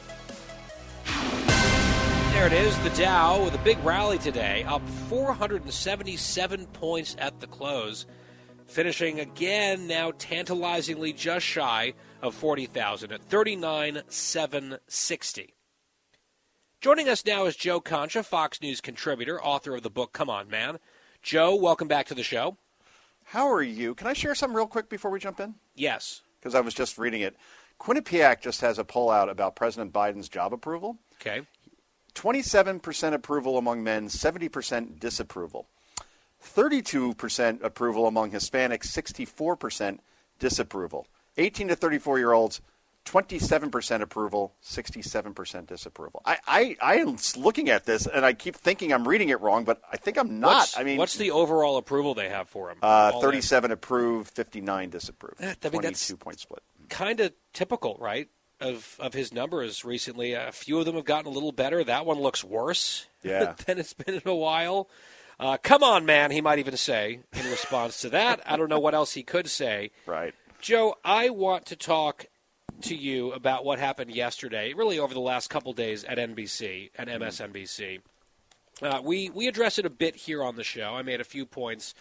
There it is, the Dow with a big rally today, up four hundred seventy-seven points at the close, finishing again now tantalizingly just shy of forty thousand at thirty-nine thousand seven hundred sixty. Joining us now is Joe Concha, Fox News contributor, author of the book Come On, Man. Joe, welcome back to the show. How are you? Can I share something real quick before we jump in? Yes. Because I was just reading it. Quinnipiac just has a poll out about President Biden's job approval. Okay. twenty-seven percent approval among men, seventy percent disapproval. thirty-two percent approval among Hispanics, sixty-four percent disapproval. eighteen to thirty-four-year-olds, twenty-seven percent approval, sixty-seven percent disapproval. I, I, I am looking at this, and I keep thinking I'm reading it wrong, but I think I'm not. What's, I mean, what's the overall approval they have for him? Uh, thirty-seven approved, fifty-nine disapproved. I mean, twenty-two point split. Kind of typical, right, of of his numbers recently. A few of them have gotten a little better. That one looks worse yeah. than it's been in a while. Uh, come on, man, he might even say in response to that. I don't know what else he could say. Right. Joe, I want to talk to you about what happened yesterday, really over the last couple days at N B C and M S N B C. Uh, we, we addressed it a bit here on the show. I made a few points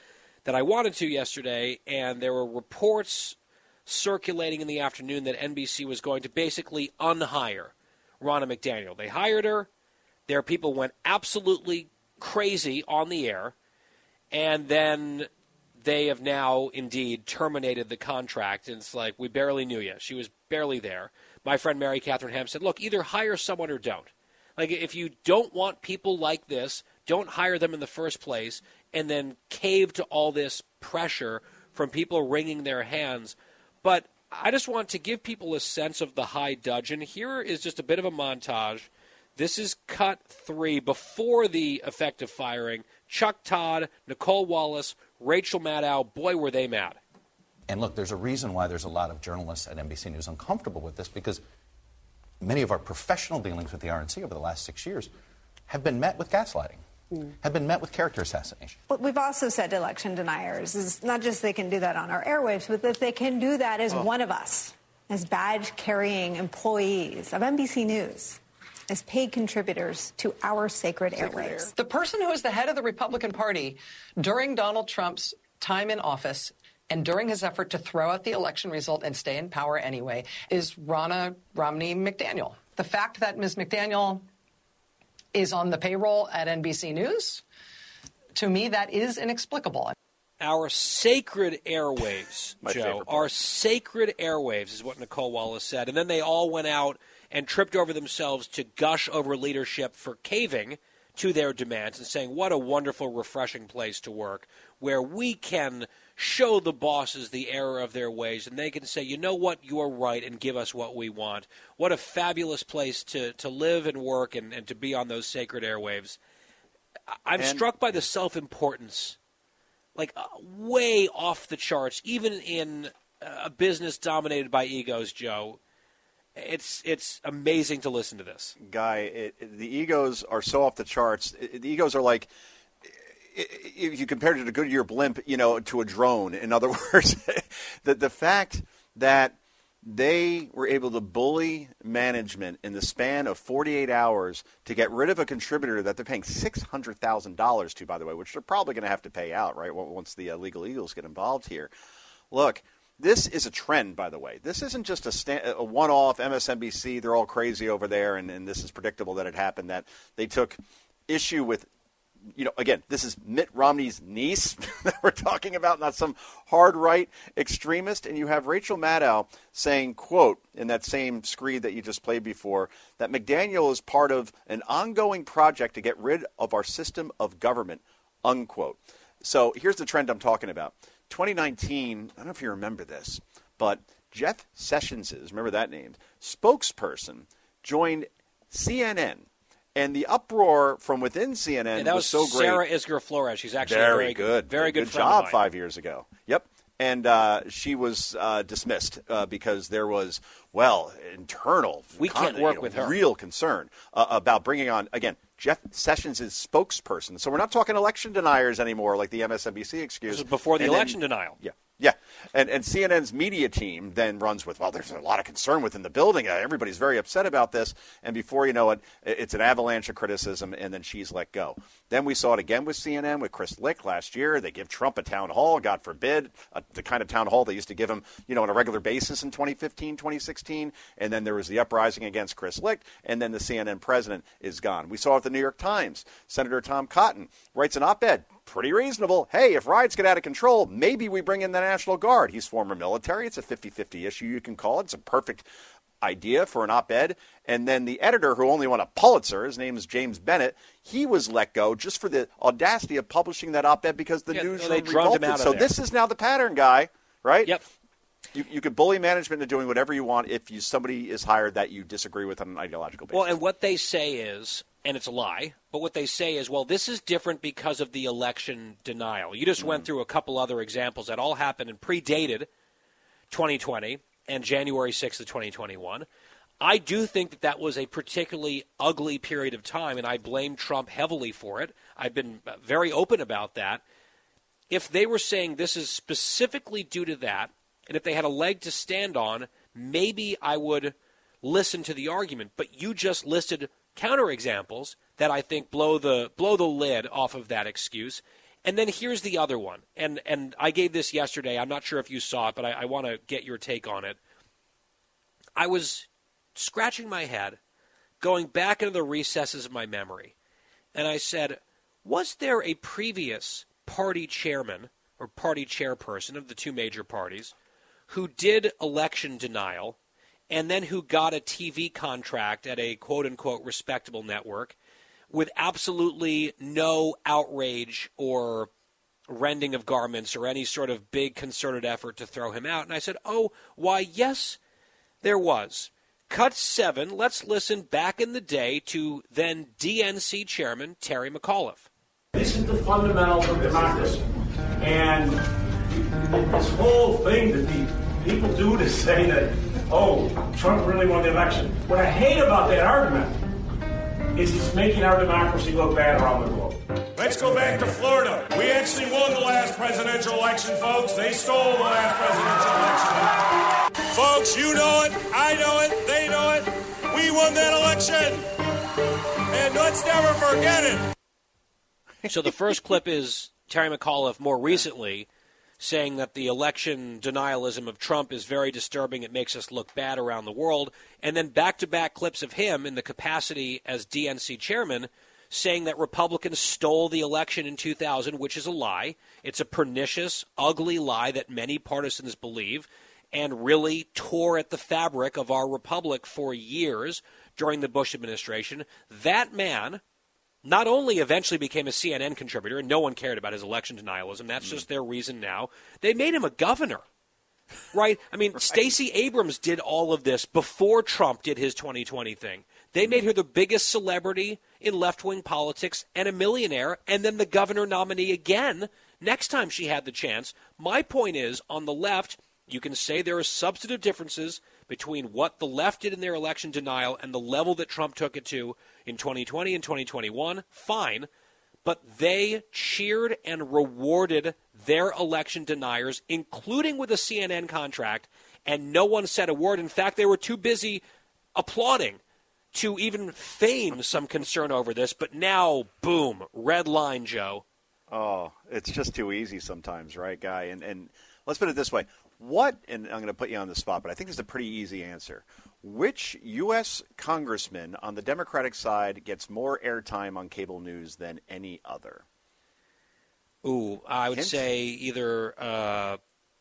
that I wanted to yesterday, and there were reports circulating in the afternoon that N B C was going to basically unhire Ronna McDaniel. They hired her. Their people went absolutely crazy on the air, and then they have now indeed terminated the contract. And it's like, we barely knew you. She was barely there. My friend Mary Catherine Ham said, look, either hire someone or don't. Like, if you don't want people like this, don't hire them in the first place and then cave to all this pressure from people wringing their hands. But I just want to give people a sense of the high dudgeon. Here is just a bit of a montage. This is cut three before the effective firing. Chuck Todd, Nicole Wallace, Rachel Maddow, boy, were they mad. And look, there's a reason why there's a lot of journalists at N B C News uncomfortable with this, because many of our professional dealings with the R N C over the last six years have been met with gaslighting, mm. have been met with character assassination. What we've also said to election deniers is not just they can do that on our airwaves, but that they can do that as oh. one of us, as badge-carrying employees of N B C News, as paid contributors to our sacred, sacred airwaves. Air. The person who is the head of the Republican Party during Donald Trump's time in office and during his effort to throw out the election result and stay in power anyway is Ronna Romney McDaniel. The fact that Miz McDaniel is on the payroll at N B C News, to me, that is inexplicable. Our sacred airwaves, Joe, our sacred airwaves is what Nicole Wallace said. And then they all went out and tripped over themselves to gush over leadership for caving to their demands and saying, what a wonderful, refreshing place to work where we can show the bosses the error of their ways and they can say, you know what, you're right, and give us what we want. What a fabulous place to, to live and work and, and to be on those sacred airwaves. I'm and, struck by the self-importance, like uh, way off the charts, even in a business dominated by egos, Joe. It's it's amazing to listen to this. Guy, it, it, the egos are so off the charts. It, the egos are like, if you compared it to a Goodyear blimp, you know, to a drone. In other words, the, the fact that they were able to bully management in the span of forty-eight hours to get rid of a contributor that they're paying six hundred thousand dollars to, by the way, which they're probably going to have to pay out, right, once the uh, legal eagles get involved here. Look, this is a trend, by the way. This isn't just a, sta- a one-off M S N B C, they're all crazy over there, and, and this is predictable that it happened, that they took issue with, you know, again, this is Mitt Romney's niece that we're talking about, not some hard-right extremist. And you have Rachel Maddow saying, quote, in that same screed that you just played before, that McDaniel is part of an ongoing project to get rid of our system of government, unquote. So here's the trend I'm talking about. twenty nineteen, I don't know if you remember this, but Jeff Sessions, remember that name, spokesperson, joined C N N. And the uproar from within C N N and that was, was so great. Sarah Isgur Flores. She's actually very, very good. Very good, good friend job of mine. five years ago. Yep. And uh, she was uh, dismissed uh, because there was, well, internal. We con- can't work you know, with her. Real concern uh, about bringing on, again, Jeff Sessions' spokesperson. So we're not talking election deniers anymore like the M S N B C excuse. This was before the and election then, denial. Yeah. Yeah, and and C N N's media team then runs with, well, there's a lot of concern within the building. Uh, everybody's very upset about this. And before you know it, it's an avalanche of criticism, and then she's let go. Then we saw it again with C N N, with Chris Licht last year. They give Trump a town hall, God forbid, uh, the kind of town hall they used to give him, you know, on a regular basis in twenty fifteen, twenty sixteen. And then there was the uprising against Chris Licht, and then the C N N president is gone. We saw it at the New York Times. Senator Tom Cotton writes an op-ed. Pretty reasonable. Hey, if riots get out of control, maybe we bring in the National Guard. He's former military. It's a fifty-fifty issue, you can call it. It's a perfect idea for an op-ed. And then the editor, who only won a Pulitzer, his name is James Bennett, he was let go just for the audacity of publishing that op-ed because the yeah, newsroom they drummed him out of So there. this is now the pattern, guy, right? Yep. You, you could bully management into doing whatever you want if you somebody is hired that you disagree with on an ideological basis. Well, and what they say is, and it's a lie, but what they say is, well, this is different because of the election denial. You just mm-hmm. went through a couple other examples that all happened and predated twenty twenty and January sixth of twenty twenty-one. I do think that that was a particularly ugly period of time, and I blame Trump heavily for it. I've been very open about that. If they were saying this is specifically due to that, and if they had a leg to stand on, maybe I would listen to the argument. But you just listed counterexamples that I think blow the blow the lid off of that excuse. And then here's the other one, and and I gave this yesterday. I'm not sure if you saw it, but I, I want to get your take on it. I was scratching my head, going back into the recesses of my memory, and I said, was there a previous party chairman or party chairperson of the two major parties who did election denial and then who got a T V contract at a quote-unquote respectable network with absolutely no outrage or rending of garments or any sort of big concerted effort to throw him out? And I said, oh, why, yes, there was. Cut seven, let's listen back in the day to then D N C chairman Terry McAuliffe. This is the fundamentals of democracy. And this whole thing that the people do to say that, oh, Trump really won the election. What I hate about that argument is it's making our democracy look bad around the globe. Let's go back to Florida. We actually won the last presidential election, folks. They stole the last presidential election. Folks, you know it, I know it, they know it. We won that election. And let's never forget it. So the first clip is Terry McAuliffe more recently saying that the election denialism of Trump is very disturbing. It makes us look bad around the world. And then back-to-back clips of him in the capacity as D N C chairman saying that Republicans stole the election in two thousand, which is a lie. It's a pernicious, ugly lie that many partisans believe and really tore at the fabric of our republic for years during the Bush administration. That man not only eventually became a C N N contributor, and no one cared about his election denialism. That's just their reason now. They made him a governor, right? I mean, right. Stacey Abrams did all of this before Trump did his twenty twenty thing. They made her the biggest celebrity in left-wing politics and a millionaire, and then the governor nominee again next time she had the chance. My point is, on the left, you can say there are substantive differences between what the left did in their election denial and the level that Trump took it to in twenty twenty and twenty twenty-one, fine, but they cheered and rewarded their election deniers, including with a C N N contract, and no one said a word. In fact, they were too busy applauding to even feign some concern over this, but now, boom, red line, Joe. Oh, it's just too easy sometimes, right, Guy? And, and let's put it this way. What, and I'm going to put you on the spot, but I think this is a pretty easy answer. Which U S congressman on the Democratic side gets more airtime on cable news than any other? Ooh, I would Hint? say either uh,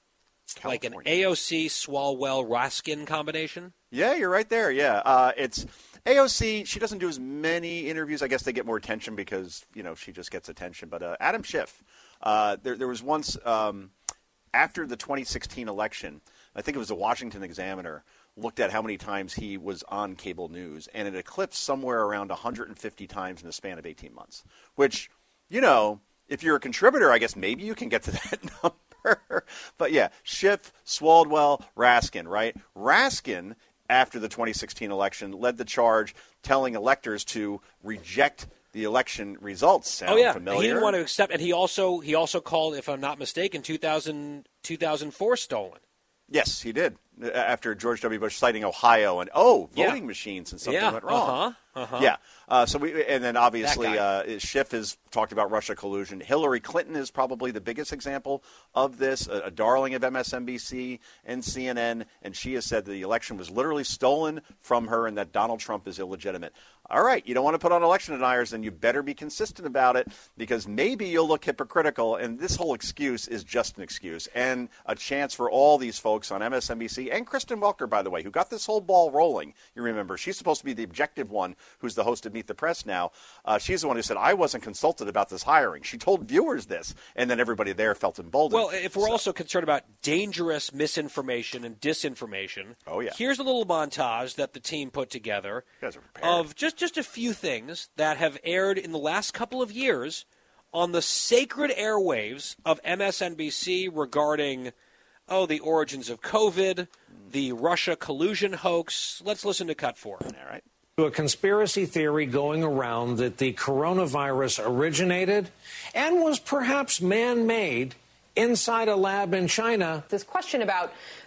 like an A O C, Swalwell, Raskin combination. Yeah, you're right there. Yeah, uh, it's A O C. She doesn't do as many interviews. I guess they get more attention because, you know, she just gets attention. But uh, Adam Schiff, uh, there, there was once um, after the twenty sixteen election, I think it was the Washington Examiner, looked at how many times he was on cable news, and it eclipsed somewhere around one hundred fifty times in the span of eighteen months, which, you know, if you're a contributor, I guess maybe you can get to that number. But, yeah, Schiff, Swalwell, Raskin, right? Raskin, after the twenty sixteen election, led the charge telling electors to reject the election results. Sound oh, yeah. familiar? He didn't want to accept, and he also he also called, if I'm not mistaken, two thousand, two thousand four stolen. Yes, he did. After George W. Bush citing Ohio and, oh, voting yeah. machines and something yeah. went wrong. Uh-huh. Uh-huh. Yeah. Uh, so we, and then obviously uh, Schiff has talked about Russia collusion. Hillary Clinton is probably the biggest example of this, a, a darling of M S N B C and C N N, and she has said that the election was literally stolen from her and that Donald Trump is illegitimate. All right, you don't want to put on election deniers, then you better be consistent about it, because maybe you'll look hypocritical, and this whole excuse is just an excuse and a chance for all these folks on M S N B C and Kristen Welker, by the way, who got this whole ball rolling. You remember, she's supposed to be the objective one who's the host of Meet the Press now. Uh, she's the one who said, I wasn't consulted about this hiring. She told viewers this, and then everybody there felt emboldened. Well, if we're so. also concerned about dangerous misinformation and disinformation, oh, yeah. here's a little montage that the team put together of just, just a few things that have aired in the last couple of years on the sacred airwaves of M S N B C regarding, oh, the origins of COVID, the Russia collusion hoax. Let's listen to cut four. All right. A conspiracy theory going around that the coronavirus originated and was perhaps man-made inside a lab in China. This question about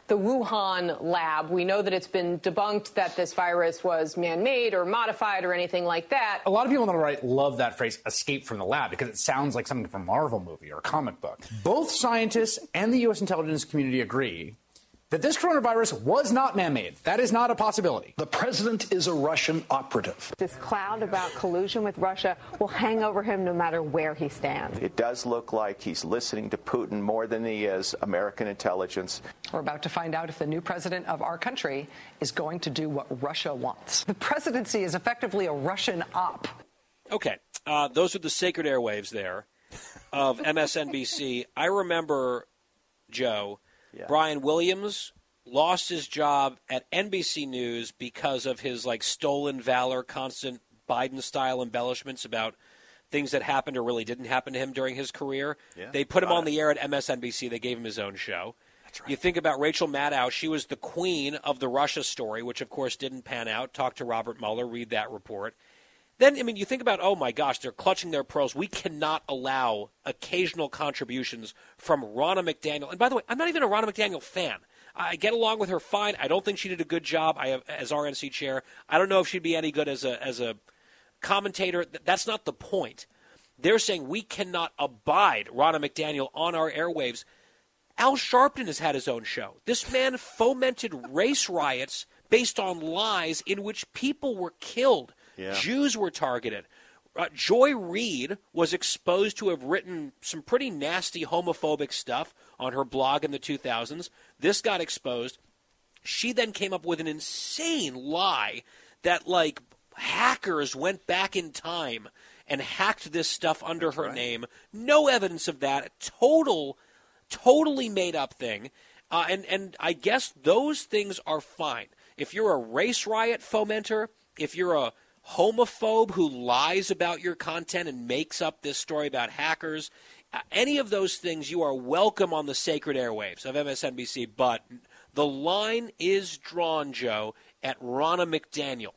the Wuhan lab. We know that it's been debunked that this virus was man-made or modified or anything like that. A lot of people on the right love that phrase, escape from the lab, because it sounds like something from a Marvel movie or a comic book. Both scientists and the U S intelligence community agree that this coronavirus was not man-made. That is not a possibility. The president is a Russian operative. This cloud about collusion with Russia will hang over him no matter where he stands. It does look like he's listening to Putin more than he is American intelligence. We're about to find out if the new president of our country is going to do what Russia wants. The presidency is effectively a Russian op. Okay, uh, those are the sacred airwaves there of M S N B C. I remember, Joe, yeah. Brian Williams lost his job at N B C News because of his like stolen valor, constant Biden-style embellishments about things that happened or really didn't happen to him during his career. Yeah. They put him on the air at M S N B C. They gave him his own show. That's right. You think about Rachel Maddow. She was the queen of the Russia story, which, of course, didn't pan out. Talk to Robert Mueller. Read that report. Then, I mean, you think about, oh, my gosh, they're clutching their pearls. We cannot allow occasional contributions from Ronna McDaniel. And by the way, I'm not even a Ronna McDaniel fan. I get along with her fine. I don't think she did a good job I have, as R N C chair. I don't know if she'd be any good as a as a commentator. That's not the point. They're saying we cannot abide Ronna McDaniel on our airwaves. Al Sharpton has had his own show. This man fomented race riots based on lies in which people were killed. Yeah. Jews were targeted. Uh, Joy Reid was exposed to have written some pretty nasty homophobic stuff on her blog in the two thousands. This got exposed. She then came up with an insane lie that, like, hackers went back in time and hacked this stuff under That's her right. name. No evidence of that. Total, totally made-up thing. Uh, and, and I guess those things are fine. If you're a race riot fomenter, if you're a homophobe who lies about your content and makes up this story about hackers, uh, any of those things, you are welcome on the sacred airwaves of M S N B C. But the line is drawn, Joe, at Ronna McDaniel.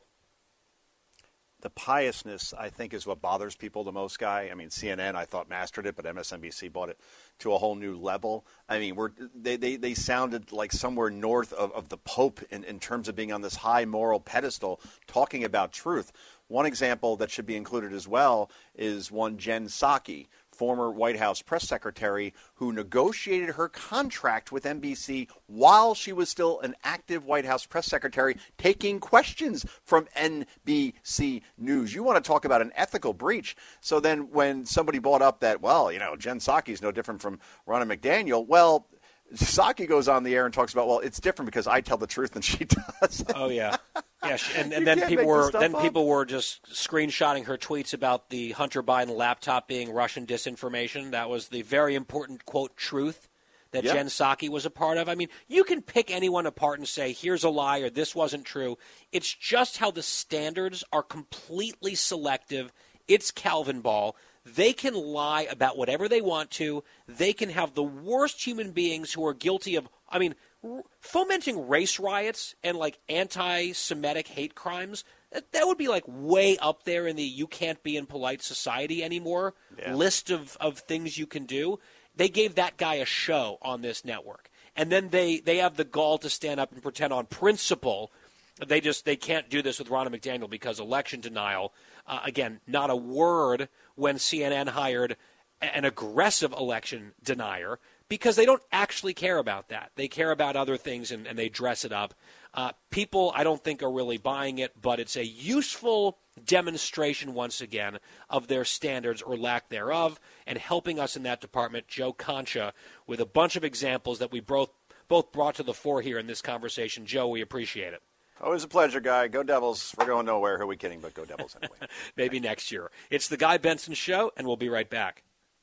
The piousness, I think, is what bothers people the most, Guy. I mean, C N N, I thought, mastered it, but M S N B C brought it to a whole new level. I mean, we're, they, they, they sounded like somewhere north of, of the Pope in, in terms of being on this high moral pedestal, talking about truth. One example that should be included as well is one Jen Psaki, former White House press secretary, who negotiated her contract with N B C while she was still an active White House press secretary, taking questions from N B C News. You want to talk about an ethical breach. So then when somebody brought up that, well, you know, Jen Psaki is no different from Ronna McDaniel, well, Psaki goes on the air and talks about, well, it's different because I tell the truth and she does. Oh, yeah. Yeah, and, and then people were then up. people were just screenshotting her tweets about the Hunter Biden laptop being Russian disinformation. That was the very important, quote, truth that yep. Jen Psaki was a part of. I mean, you can pick anyone apart and say, here's a lie or this wasn't true. It's just how the standards are completely selective. It's Calvin Ball. They can lie about whatever they want to. They can have the worst human beings who are guilty of, I mean, r- fomenting race riots and, like, anti-Semitic hate crimes. That, that would be, like, way up there in the you can't be in polite society anymore yeah. list of, of things you can do. They gave that guy a show on this network. And then they, they have the gall to stand up and pretend on principle they just they can't do this with Ronna McDaniel because election denial. Uh, again, not a word when C N N hired an aggressive election denier because they don't actually care about that. They care about other things and, and they dress it up. Uh, people, I don't think, are really buying it, but it's a useful demonstration, once again, of their standards or lack thereof, and helping us in that department, Joe Concha, with a bunch of examples that we both, both brought to the fore here in this conversation. Joe, we appreciate it. Always a pleasure, Guy. Go Devils. We're going nowhere. Who are we kidding? But go Devils anyway. Maybe next year. It's the Guy Benson Show, and we'll be right back.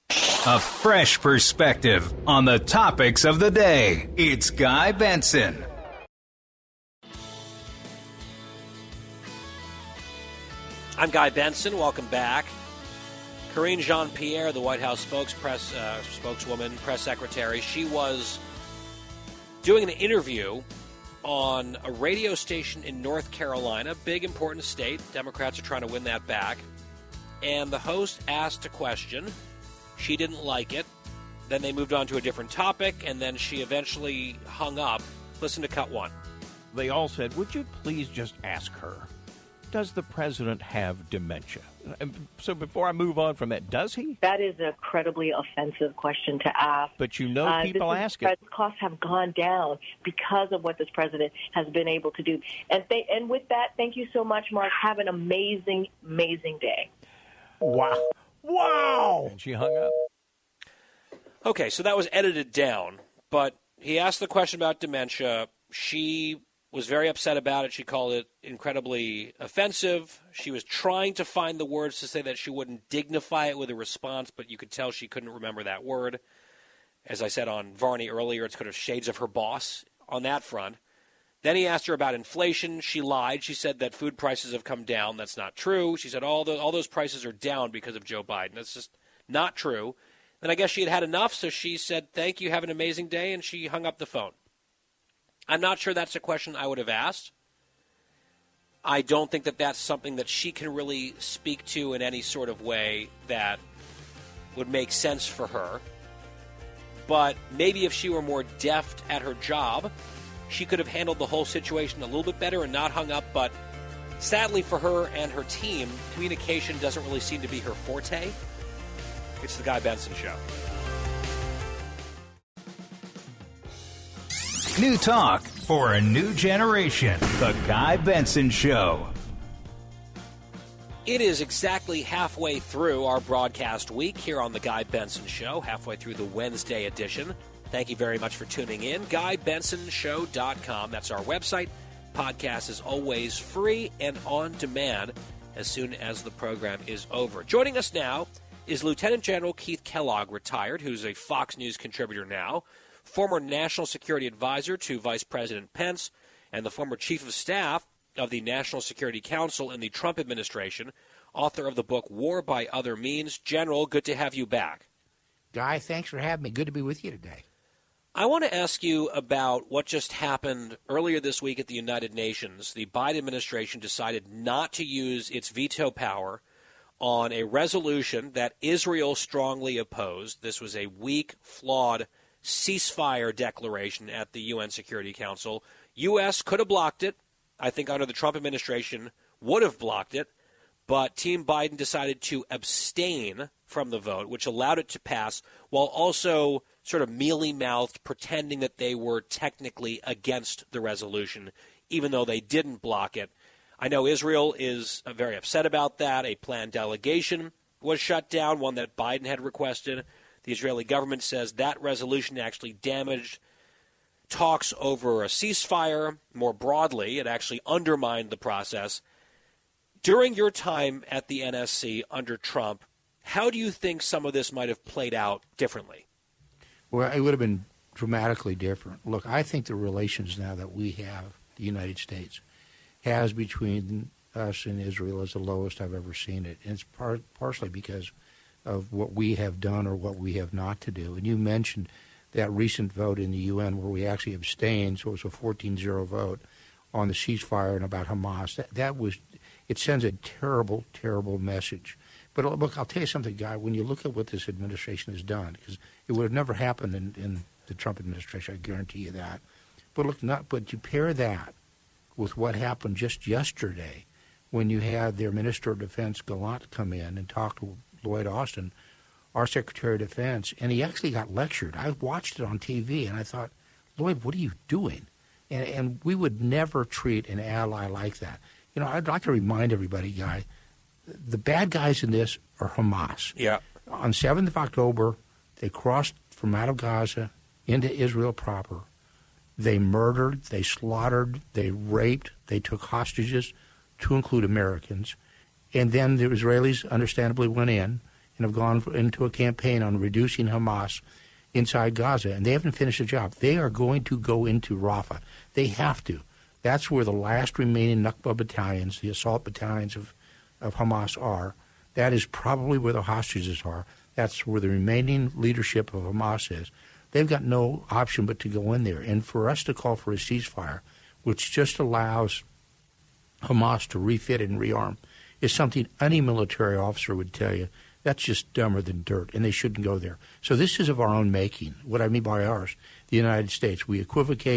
A fresh perspective on the topics of the day. It's Guy Benson. I'm Guy Benson. Welcome back. Karine Jean-Pierre, the White House spokes press, uh, spokeswoman, press secretary, she was doing an interview on a radio station in North Carolina, big, important state. Democrats are trying to win that back. And the host asked a question. She didn't like it. Then they moved on to a different topic, and then she eventually hung up Listen to cut one. They all said, would you please just ask her, does the president have dementia? So before I move on from that, does he? That is an incredibly offensive question to ask. But you know uh, people this is, ask it. Costs have gone down because of what this president has been able to do. And th- and with that, thank you so much, Mark. Have an amazing, amazing day. Wow. Wow. And she hung up. Okay, so that was edited down, but he asked the question about dementia. She was very upset about it. She called it incredibly offensive. She was trying to find the words to say that she wouldn't dignify it with a response, but you could tell she couldn't remember that word. As I said on Varney earlier, it's kind of shades of her boss on that front. Then he asked her about inflation. She lied. She said that food prices have come down. That's not true. She said all the, all those prices are down because of Joe Biden. That's just not true. Then I guess she had had enough, so she said, thank you, have an amazing day, and she hung up the phone. I'm not sure that's a question I would have asked. I don't think that that's something that she can really speak to in any sort of way that would make sense for her. But maybe if she were more deft at her job, she could have handled the whole situation a little bit better and not hung up. But sadly for her and her team, communication doesn't really seem to be her forte. It's the Guy Benson Show. New talk for a new generation. The Guy Benson Show. It is exactly halfway through our broadcast week here on The Guy Benson Show, halfway through the Wednesday edition. Thank you very much for tuning in. guy benson show dot com. That's our website. Podcast is always free and on demand as soon as the program is over. Joining us now is Lieutenant General Keith Kellogg, retired, who's a Fox News contributor now, former National Security Advisor to Vice President Pence, and the former Chief of Staff of the National Security Council in the Trump administration, author of the book War by Other Means. General, good to have you back. Guy, thanks for having me. Good to be with you today. I want to ask you about what just happened earlier this week at the United Nations. The Biden administration decided not to use its veto power on a resolution that Israel strongly opposed. This was a weak, flawed ceasefire declaration at the U N Security Council. U S could have blocked it. I think under the Trump administration would have blocked it. But Team Biden decided to abstain from the vote, which allowed it to pass, while also sort of mealy-mouthed, pretending that they were technically against the resolution, even though they didn't block it. I know Israel is very upset about that. A planned delegation was shut down, one that Biden had requested. The Israeli government says that resolution actually damaged talks over a ceasefire more broadly. It actually undermined the process. During your time at the N S C under Trump, how do you think some of this might have played out differently? Well, it would have been dramatically different. Look, I think the relations now that we have, the United States, has between us and Israel is the lowest I've ever seen it. And it's par- partially because of what we have done or what we have not to do. And you mentioned that recent vote in the U N where we actually abstained, so it was a fourteen zero vote on the ceasefire and about Hamas. That, that was, it sends a terrible, terrible message. But look, I'll tell you something, Guy, when you look at what this administration has done, because it would have never happened in, in the Trump administration, I guarantee you that. But look, not, but you pair that with what happened just yesterday when you had their Minister of Defense, Gallant, come in and talk to Lloyd Austin, our Secretary of Defense, and he actually got lectured. I watched it on T V, and I thought, Lloyd, what are you doing? And, and we would never treat an ally like that. You know, I'd like to remind everybody, Guy, the bad guys in this are Hamas. Yeah. On seventh of October, they crossed from out of Gaza into Israel proper. They murdered, they slaughtered, they raped, they took hostages, to include Americans. And then the Israelis understandably went in and have gone into a campaign on reducing Hamas inside Gaza. And they haven't finished the job. They are going to go into Rafah. They have to. That's where the last remaining Nakba battalions, the assault battalions of of Hamas are. That is probably where the hostages are. That's where the remaining leadership of Hamas is. They've got no option but to go in there. And for us to call for a ceasefire, which just allows Hamas to refit and rearm, is something any military officer would tell you. That's just dumber than dirt, and they shouldn't go there. So this is of our own making. What I mean by ours, the United States. We equivocate.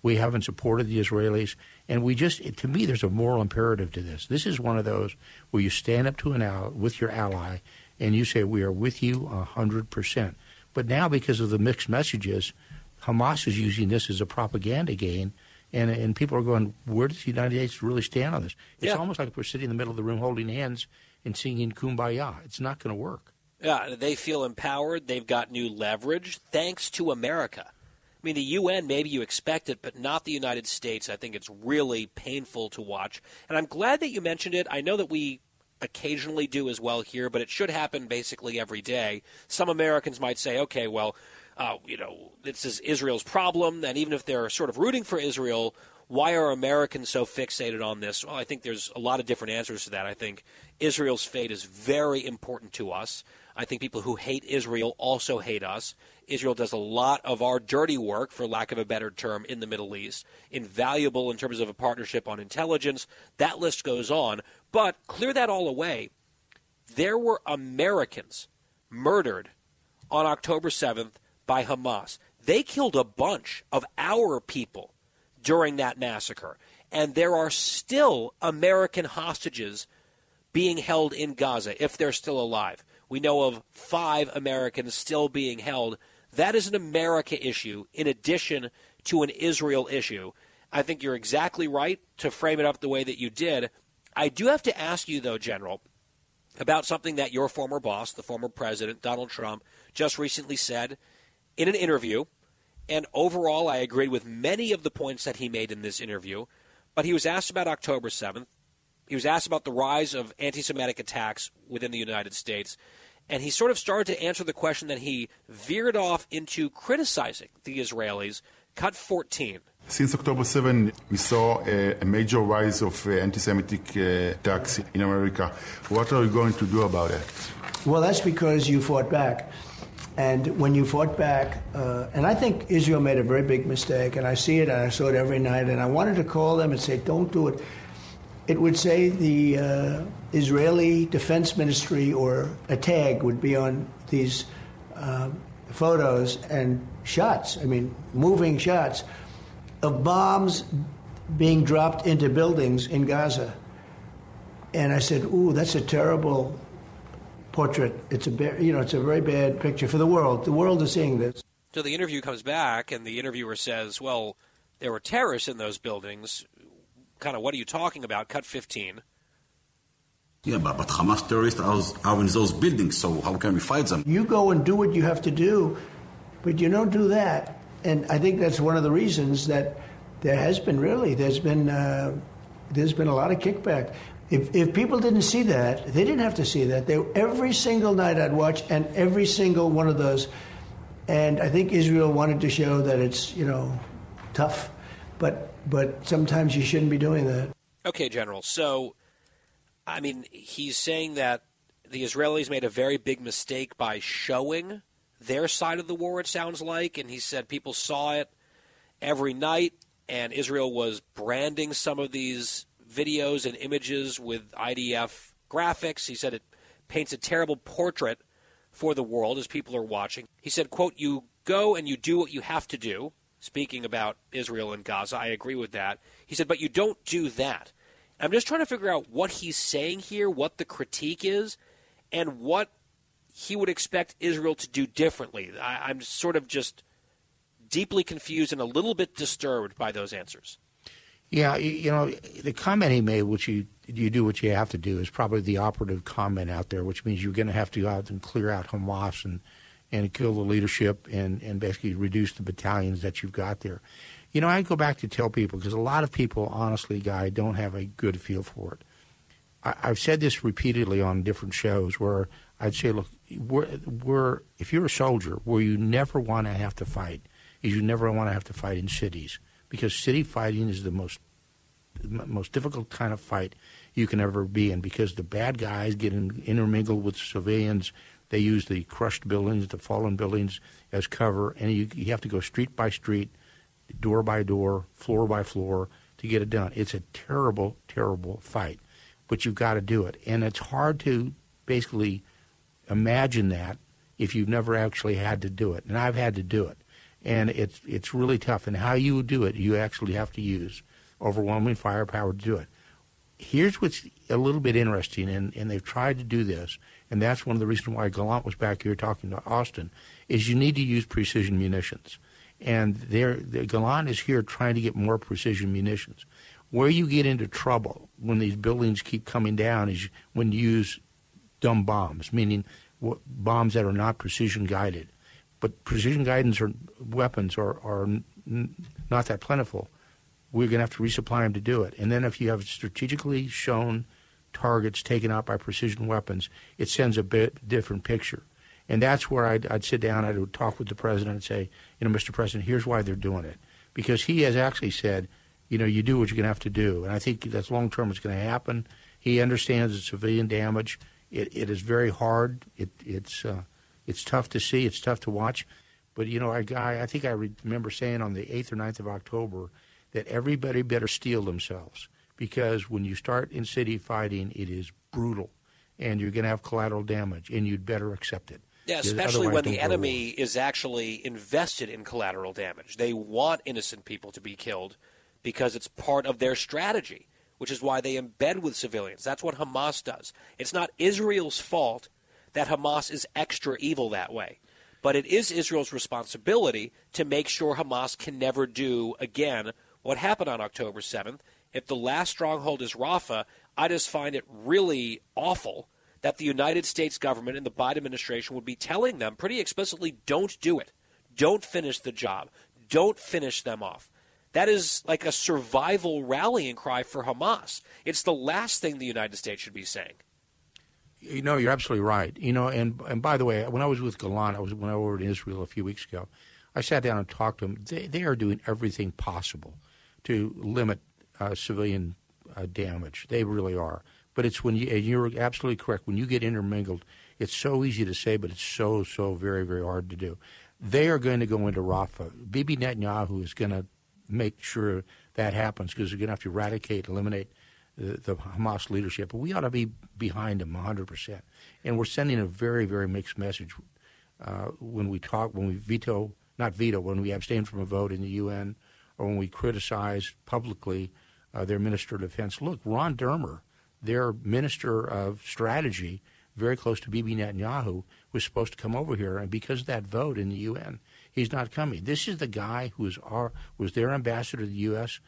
We haven't supported the Israelis. And we just, to me, there's a moral imperative to this. This is one of those where you stand up to an ally, with your ally, and you say, we are with you one hundred percent. But now, because of the mixed messages, Hamas is using this as a propaganda game, and and people are going, where does the United States really stand on this? It's Yeah. almost like we're sitting in the middle of the room holding hands and singing Kumbaya. It's not going to work. Yeah, they feel empowered. They've got new leverage thanks to America. I mean, the U N, maybe you expect it, but not the United States. I think it's really painful to watch. And I'm glad that you mentioned it. I know that we occasionally do as well here, but it should happen basically every day. Some Americans might say, okay, well, uh, you know, this is Israel's problem, and even if they're sort of rooting for Israel, why are Americans so fixated on this? Well, I think there's a lot of different answers to that. I think Israel's fate is very important to us. I think people who hate Israel also hate us. Israel does a lot of our dirty work, for lack of a better term, in the Middle East, invaluable in terms of a partnership on intelligence. That list goes on. But clear that all away. There were Americans murdered on October seventh by Hamas. They killed a bunch of our people during that massacre. And there are still American hostages being held in Gaza, if they're still alive. We know of five Americans still being held. That is an America issue in addition to an Israel issue. I think you're exactly right to frame it up the way that you did. I do have to ask you, though, General, about something that your former boss, the former president, Donald Trump, just recently said in an interview. And overall, I agreed with many of the points that he made in this interview. But he was asked about October seventh. He was asked about the rise of anti-Semitic attacks within the United States. And he sort of started to answer the question that he veered off into criticizing the Israelis. Cut fourteen. Since October seventh, we saw a, a major rise of uh, anti-Semitic uh, attacks in America. What are you going to do about it? Well, that's because you fought back. And when you fought back, uh, and I think Israel made a very big mistake, and I see it, and I saw it every night, and I wanted to call them and say, don't do it. It would say the uh, Israeli Defense Ministry or a tag would be on these uh, photos and shots, I mean, moving shots of bombs being dropped into buildings in Gaza. And I said, ooh, that's a terrible portrait. It's a, you know, it's a very bad picture for the world. The world is seeing this. So the interview comes back, and the interviewer says, well, there were terrorists in those buildings. Kind of, what are you talking about? Cut fifteen. Yeah, but, but Hamas terrorists are, are in those buildings, so how can we fight them? You go and do what you have to do, but you don't do that. And I think that's one of the reasons that there has been really, there's been, uh, there's been a lot of kickback. If, if people didn't see that, they didn't have to see that. They, every single night I'd watch, and every single one of those. And I think Israel wanted to show that it's, you know, tough. But but sometimes you shouldn't be doing that. Okay, General. So, I mean, he's saying that the Israelis made a very big mistake by showing their side of the war, it sounds like. And he said people saw it every night, and Israel was branding some of these videos and images with I D F graphics. He said it paints a terrible portrait for the world as people are watching. He said, quote, you go and you do what you have to do. Speaking about Israel and Gaza, I agree with that. He said, but you don't do that. I'm just trying to figure out what he's saying here, what the critique is, and what he would expect Israel to do differently. I, I'm sort of just deeply confused and a little bit disturbed by those answers. Yeah, you, you know, the comment he made, which you you do what you have to do, is probably the operative comment out there, which means you're going to have to go out and clear out Hamas and, and kill the leadership and, and basically reduce the battalions that you've got there. You know, I go back to tell people, because a lot of people, honestly, Guy, don't have a good feel for it. I, I've said this repeatedly on different shows where I'd say, look, we're, we're, if you're a soldier, where you never want to have to fight is you never want to have to fight in cities, because city fighting is the most most difficult kind of fight you can ever be in, because the bad guys get in, intermingled with civilians. They use the crushed buildings, the fallen buildings as cover, and you, you have to go street by street, door by door, floor by floor to get it done. It's a terrible, terrible fight, but you've got to do it. And it's hard to basically imagine that if you've never actually had to do it. And I've had to do it. And it's it's really tough. And how you do it, you actually have to use overwhelming firepower to do it. Here's what's a little bit interesting, and, and they've tried to do this, and that's one of the reasons why Gallant was back here talking to Austin, is you need to use precision munitions. And there, the Gallant is here trying to get more precision munitions. Where you get into trouble when these buildings keep coming down is when you use dumb bombs, meaning bombs that are not precision guided. But precision guidance or weapons are, are n- not that plentiful. We're going to have to resupply them to do it. And then if you have strategically shown targets taken out by precision weapons, it sends a bit different picture. And that's where I'd, I'd sit down, I would talk with the president and say, you know, Mister President, here's why they're doing it. Because he has actually said, you know, you do what you're going to have to do. And I think that's long term it's going to happen. He understands the civilian damage. It, it is very hard. It, it's uh, it's tough to see. It's tough to watch. But, you know, I, I think I remember saying on the eighth or ninth of October that everybody better steel themselves, because when you start in-city fighting, it is brutal, and you're going to have collateral damage, and you'd better accept it. Yeah, especially when the enemy is actually invested in collateral damage. They want innocent people to be killed because it's part of their strategy, which is why they embed with civilians. That's what Hamas does. It's not Israel's fault that Hamas is extra evil that way, but it is Israel's responsibility to make sure Hamas can never do again what happened on October seventh. If the last stronghold is Rafah, I just find it really awful that the United States government and the Biden administration would be telling them pretty explicitly, don't do it. Don't finish the job. Don't finish them off. That is like a survival rallying cry for Hamas. It's the last thing the United States should be saying. You know, you're absolutely right. You know, and and by the way, when I was with Gallant, I was when I was over in Israel a few weeks ago, I sat down and talked to them. They, they are doing everything possible to limit uh, civilian uh, damage. They really are. But it's when you, and you're absolutely correct, when you get intermingled, it's so easy to say, but it's so, so very, very hard to do. They are going to go into Rafah. Bibi Netanyahu is going to make sure that happens because they're going to have to eradicate, eliminate the, the Hamas leadership. But we ought to be behind them one hundred percent. And we're sending a very, very mixed message uh, when we talk, when we veto, not veto, when we abstain from a vote in the U N, or when we criticize publicly uh, their Minister of Defense. Look, Ron Dermer, their Minister of Strategy, very close to Bibi Netanyahu, was supposed to come over here, and because of that vote in the U N, he's not coming. This is the guy who is our, was their ambassador to the U S,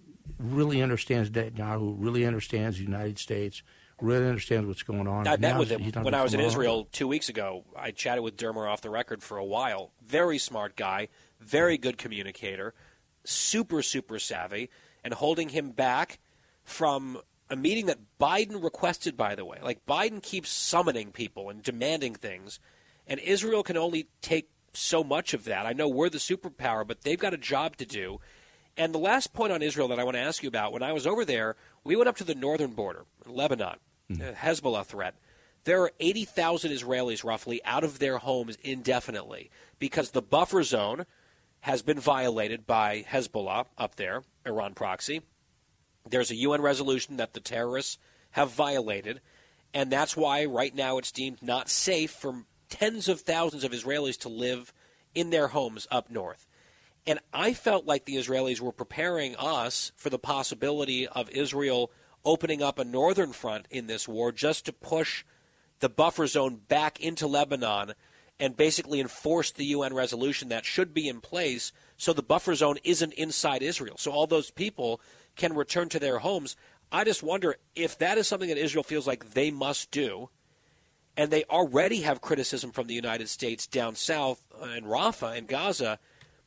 really understands Netanyahu, really understands the United States, really understands what's going on. I met now with him when I was in over. Israel two weeks ago. I chatted with Dermer off the record for a while. Very smart guy, very good communicator, super, super savvy, and holding him back from a meeting that Biden requested, by the way. Like, Biden keeps summoning people and demanding things, and Israel can only take so much of that. I know we're the superpower, but they've got a job to do. And the last point on Israel that I want to ask you about, when I was over there, we went up to the northern border, Lebanon, mm-hmm. uh, Hezbollah threat. There are eighty thousand Israelis roughly out of their homes indefinitely because the buffer zone has been violated by Hezbollah up there, Iran proxy. There's a U N resolution that the terrorists have violated, and that's why right now it's deemed not safe for tens of thousands of Israelis to live in their homes up north. And I felt like the Israelis were preparing us for the possibility of Israel opening up a northern front in this war just to push the buffer zone back into Lebanon and basically enforce the U N resolution that should be in place so the buffer zone isn't inside Israel. So all those people can return to their homes. I just wonder if that is something that Israel feels like they must do, and they already have criticism from the United States down south in Rafah and Gaza,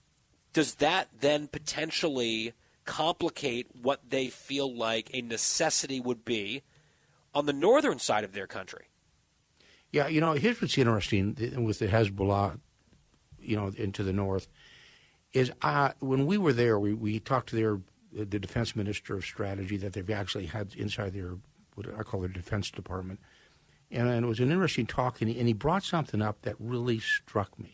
does that then potentially complicate what they feel like a necessity would be on the northern side of their country? Yeah, you know, here's what's interesting with the Hezbollah, you know, into the north, is uh, when we were there, we, we talked to their the defense minister of strategy that they've actually had inside their, what I call their defense department. And, and it was an interesting talk, and he, and he brought something up that really struck me.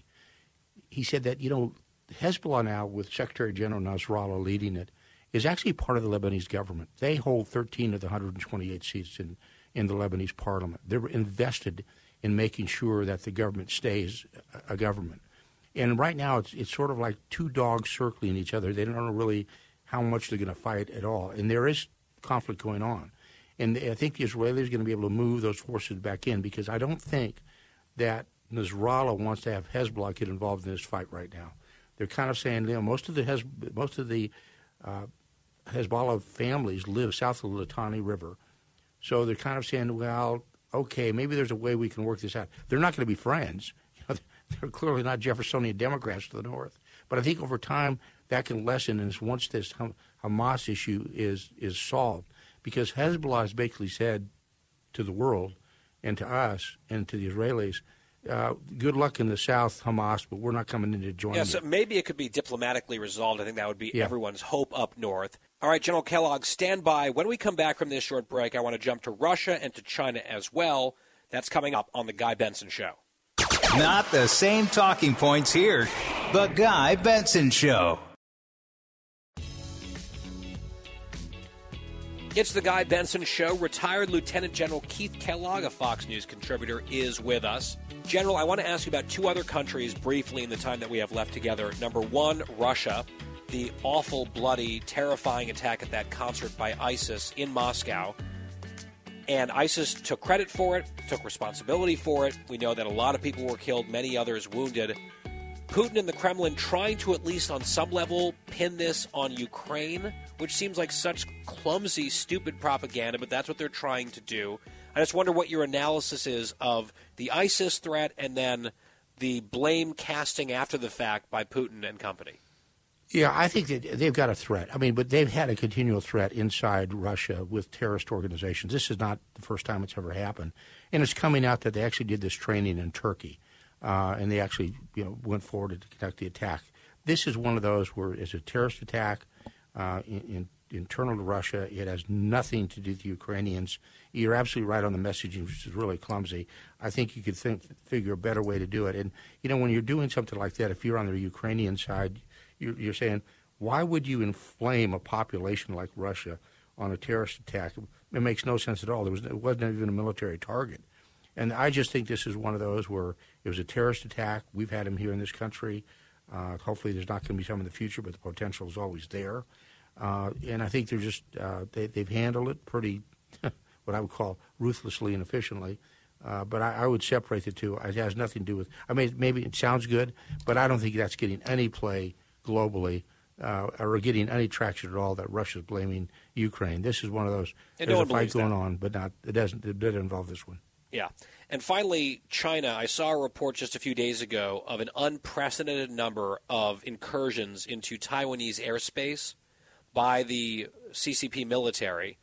He said that, you know, Hezbollah now, with Secretary General Nasrallah leading it, is actually part of the Lebanese government. They hold thirteen of the one hundred twenty-eight seats in, in the Lebanese parliament. They're invested in making sure that the government stays a government. And right now, it's it's sort of like two dogs circling each other. They don't know really how much they're going to fight at all. And there is conflict going on. And I think the Israelis are going to be able to move those forces back in, because I don't think that Nasrallah wants to have Hezbollah get involved in this fight right now. They're kind of saying, you know, most of the Hez, most of the uh, Hezbollah families live south of the Litani River. So they're kind of saying, well, okay, maybe there's a way we can work this out. They're not going to be friends. You know, they're clearly not Jeffersonian Democrats to the north. But I think over time that can lessen, and once this Hamas issue is is solved, because Hezbollah has basically said to the world and to us and to the Israelis, uh, good luck in the south, Hamas, but we're not coming in to join yeah, you. So maybe it could be diplomatically resolved. I think that would be Yeah. everyone's hope up north. All right, General Kellogg, stand by. When we come back from this short break, I want to jump to Russia and to China as well. That's coming up on The Guy Benson Show. Not the same talking points here. The Guy Benson Show. It's The Guy Benson Show. Retired Lieutenant General Keith Kellogg, a Fox News contributor, is with us. General, I want to ask you about two other countries briefly in the time that we have left together. Number one, Russia. The awful, bloody, terrifying attack at that concert by ISIS in Moscow. And ISIS took credit for it, took responsibility for it. We know that a lot of people were killed, many others wounded. Putin and the Kremlin trying to, at least on some level, pin this on Ukraine, which seems like such clumsy, stupid propaganda, but that's what they're trying to do. I just wonder what your analysis is of the ISIS threat and then the blame casting after the fact by Putin and company. Yeah, I think that they've got a threat. I mean, but they've had a continual threat inside Russia with terrorist organizations. This is not the first time it's ever happened. And it's coming out that they actually did this training in Turkey, uh, and they actually you know, went forward to conduct the attack. This is one of those where it's a terrorist attack uh, in, in, internal to Russia. It has nothing to do with the Ukrainians. You're absolutely right on the messaging, which is really clumsy. I think you could think, figure a better way to do it. And, you know, when you're doing something like that, if you're on the Ukrainian side, you're, you're saying, why would you inflame a population like Russia on a terrorist attack? It makes no sense at all. There was, it wasn't even a military target. And I just think this is one of those where it was a terrorist attack. We've had them here in this country. Uh, hopefully there's not going to be some in the future, but the potential is always there. Uh, and I think they're just uh, they, they've handled it pretty, what I would call ruthlessly and efficiently. Uh, but I, I would separate the two. It has nothing to do with, I mean, maybe it sounds good, but I don't think that's getting any play globally uh, or getting any traction at all that Russia's blaming Ukraine. This is one of those, And there's no a one fight believes going that. on, but not it doesn't it doesn't involve this one. Yeah. And finally, China. I saw a report just a few days ago of an unprecedented number of incursions into Taiwanese airspace by the C C P military.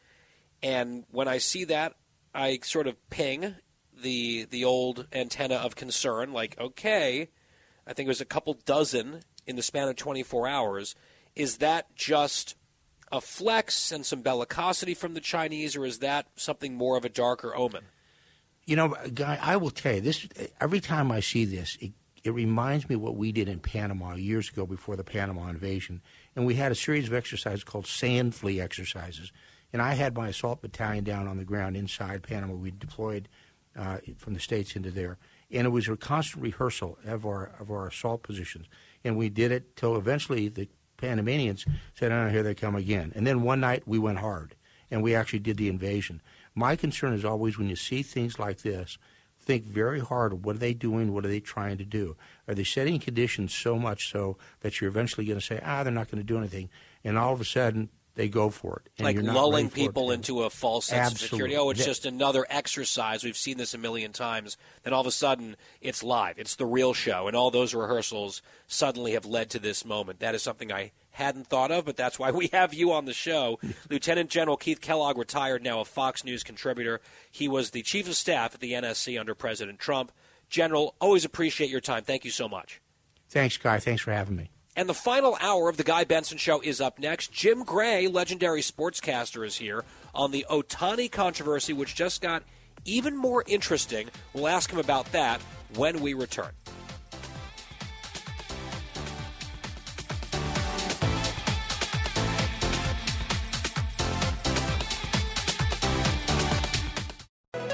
And when I see that, I sort of ping the the old antenna of concern, like, okay, I think it was a couple dozen in the span of twenty-four hours. Is that just a flex and some bellicosity from the Chinese, or is that something more of a darker omen? You know, Guy, I will tell you, this. Every time I see this, it, it reminds me of what we did in Panama years ago before the Panama invasion. And we had a series of exercises called sand flea exercises. And I had my assault battalion down on the ground inside Panama. We deployed uh, from the States into there. And it was a constant rehearsal of our of our assault positions. And we did it till eventually the Panamanians said, oh, here they come again. And then one night we went hard, and we actually did the invasion. My concern is always when you see things like this, think very hard, what are they doing, what are they trying to do? Are they setting conditions so much so that you're eventually going to say, ah, they're not going to do anything, and all of a sudden they go for it. And like you're not lulling ready for people it. into a false sense Absolutely. of security. Oh, it's That- just another exercise. We've seen this a million times. Then all of a sudden, it's live. It's the real show. And all those rehearsals suddenly have led to this moment. That is something I hadn't thought of, but that's why we have you on the show. Lieutenant General Keith Kellogg, retired, now a Fox News contributor. He was the chief of staff at the N S C under President Trump. General, always appreciate your time. Thank you so much. Thanks, Guy. Thanks for having me. And the final hour of the Guy Benson Show is up next. Jim Gray, legendary sportscaster, is here on the Ohtani controversy, which just got even more interesting. We'll ask him about that when we return.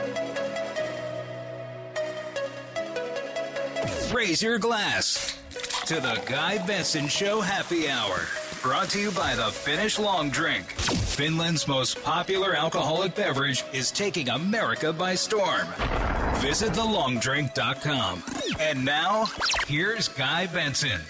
Raise your glass. to the Guy Benson Show Happy Hour. Brought to you by the Finnish Long Drink. Finland's most popular alcoholic beverage is taking America by storm. Visit the long drink dot com. And now, here's Guy Benson.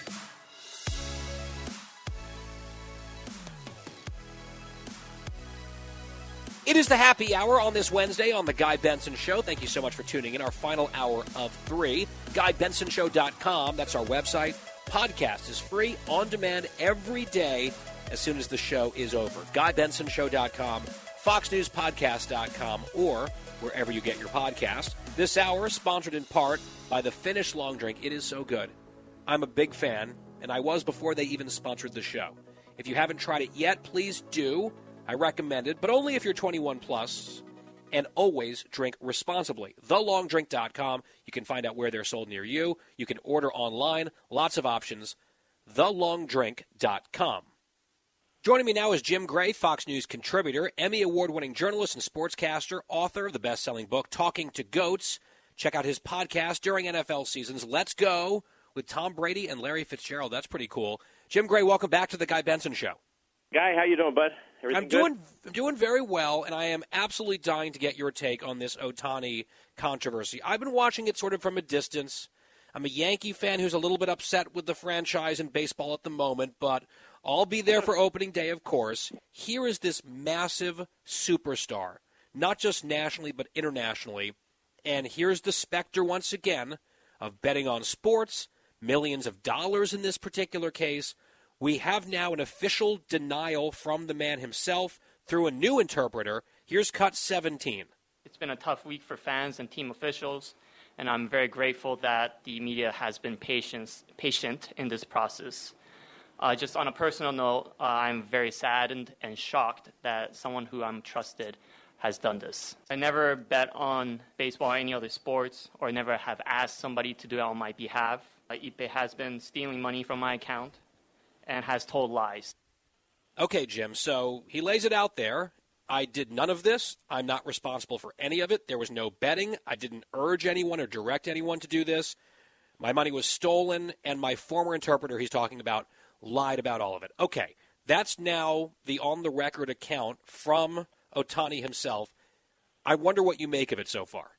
It is the happy hour on this Wednesday on the Guy Benson Show. Thank you so much for tuning in. Our final hour of three. Guy Benson Show dot com. That's our website. Podcast is free, on demand, every day as soon as the show is over. Guy Benson Show dot com, Fox News Podcast dot com, or wherever you get your podcast. This hour is sponsored in part by the Finnish Long Drink. It is so good. I'm a big fan, and I was before they even sponsored the show. If you haven't tried it yet, please do. I recommend it, but only if you're twenty-one plus, and always drink responsibly. the long drink dot com. You can find out where they're sold near you. You can order online. Lots of options. the long drink dot com. Joining me now is Jim Gray, Fox News contributor, Emmy Award-winning journalist and sportscaster, author of the best-selling book, Talking to Goats. Check out his podcast during N F L seasons, Let's Go, with Tom Brady and Larry Fitzgerald. That's pretty cool. Jim Gray, welcome back to the Guy Benson Show. Guy, how you doing, bud? Everything I'm good? doing I'm doing very well, and I am absolutely dying to get your take on this Ohtani controversy. I've been watching it sort of from a distance. I'm a Yankee fan who's a little bit upset with the franchise and baseball at the moment, but I'll be there for opening day, of course. Here is this massive superstar, not just nationally but internationally, and here's the specter once again of betting on sports, millions of dollars in this particular case. We have now an official denial from the man himself through a new interpreter. Here's cut seventeen. It's been a tough week for fans and team officials, and I'm very grateful that the media has been patient, patient in this process. Uh, just on a personal note, uh, I'm very saddened and shocked that someone who I'm trusted has done this. I never bet on baseball or any other sports, or never have asked somebody to do it on my behalf. Uh, Ipe has been stealing money from my account and has told lies. Okay, Jim, so he lays it out there. I did none of this. I'm not responsible for any of it. There was no betting. I didn't urge anyone or direct anyone to do this. My money was stolen, and my former interpreter he's talking about lied about all of it. Okay, that's now the on-the-record account from Ohtani himself. I wonder what you make of it so far.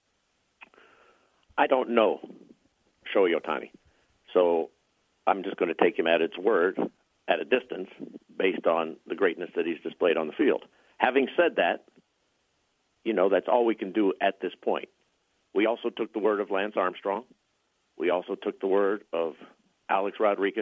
I don't know Shohei Ohtani, so I'm just going to take him at its word at a distance based on the greatness that he's displayed on the field. Having said that, you know, that's all we can do at this point. We also took the word of Lance Armstrong. We also took the word of Alex Rodriguez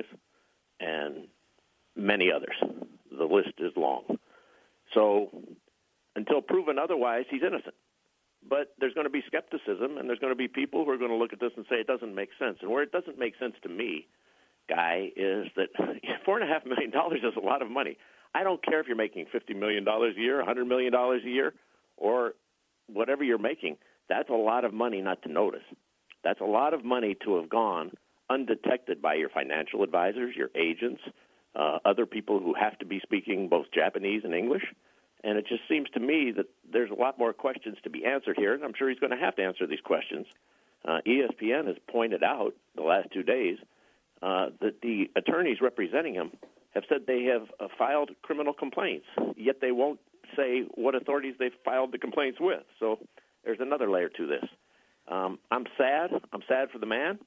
and many others. The list is long. So until proven otherwise, he's innocent. But there's going to be skepticism, and there's going to be people who are going to look at this and say it doesn't make sense. And where it doesn't make sense to me, Guy, is that four and a half million dollars is a lot of money. I don't care if you're making fifty million dollars a year, one hundred million dollars a year, or whatever you're making. That's a lot of money not to notice. That's a lot of money to have gone undetected by your financial advisors, your agents, uh, other people who have to be speaking both Japanese and English. And it just seems to me that there's a lot more questions to be answered here, and I'm sure he's going to have to answer these questions. Uh, E S P N has pointed out the last two days uh, that the attorneys representing him have said they have uh, filed criminal complaints, yet they won't say what authorities they've filed the complaints with. So there's another layer to this. Um, I'm sad. I'm sad for the man.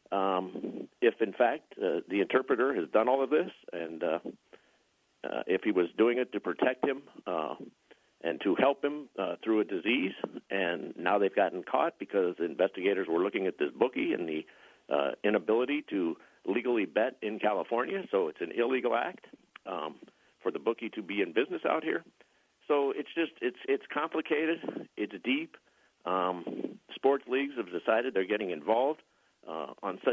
Um, if, in fact, uh, the interpreter has done all of this, and uh, uh, if he was doing it to protect him uh, and to help him uh, through a disease, and now they've gotten caught because the investigators were looking at this bookie and the uh, inability to legally bet in California, so it's an illegal act um, for the bookie to be in business out here. So it's just it's it's complicated. It's deep. Um, sports leagues have decided they're getting involved uh, on such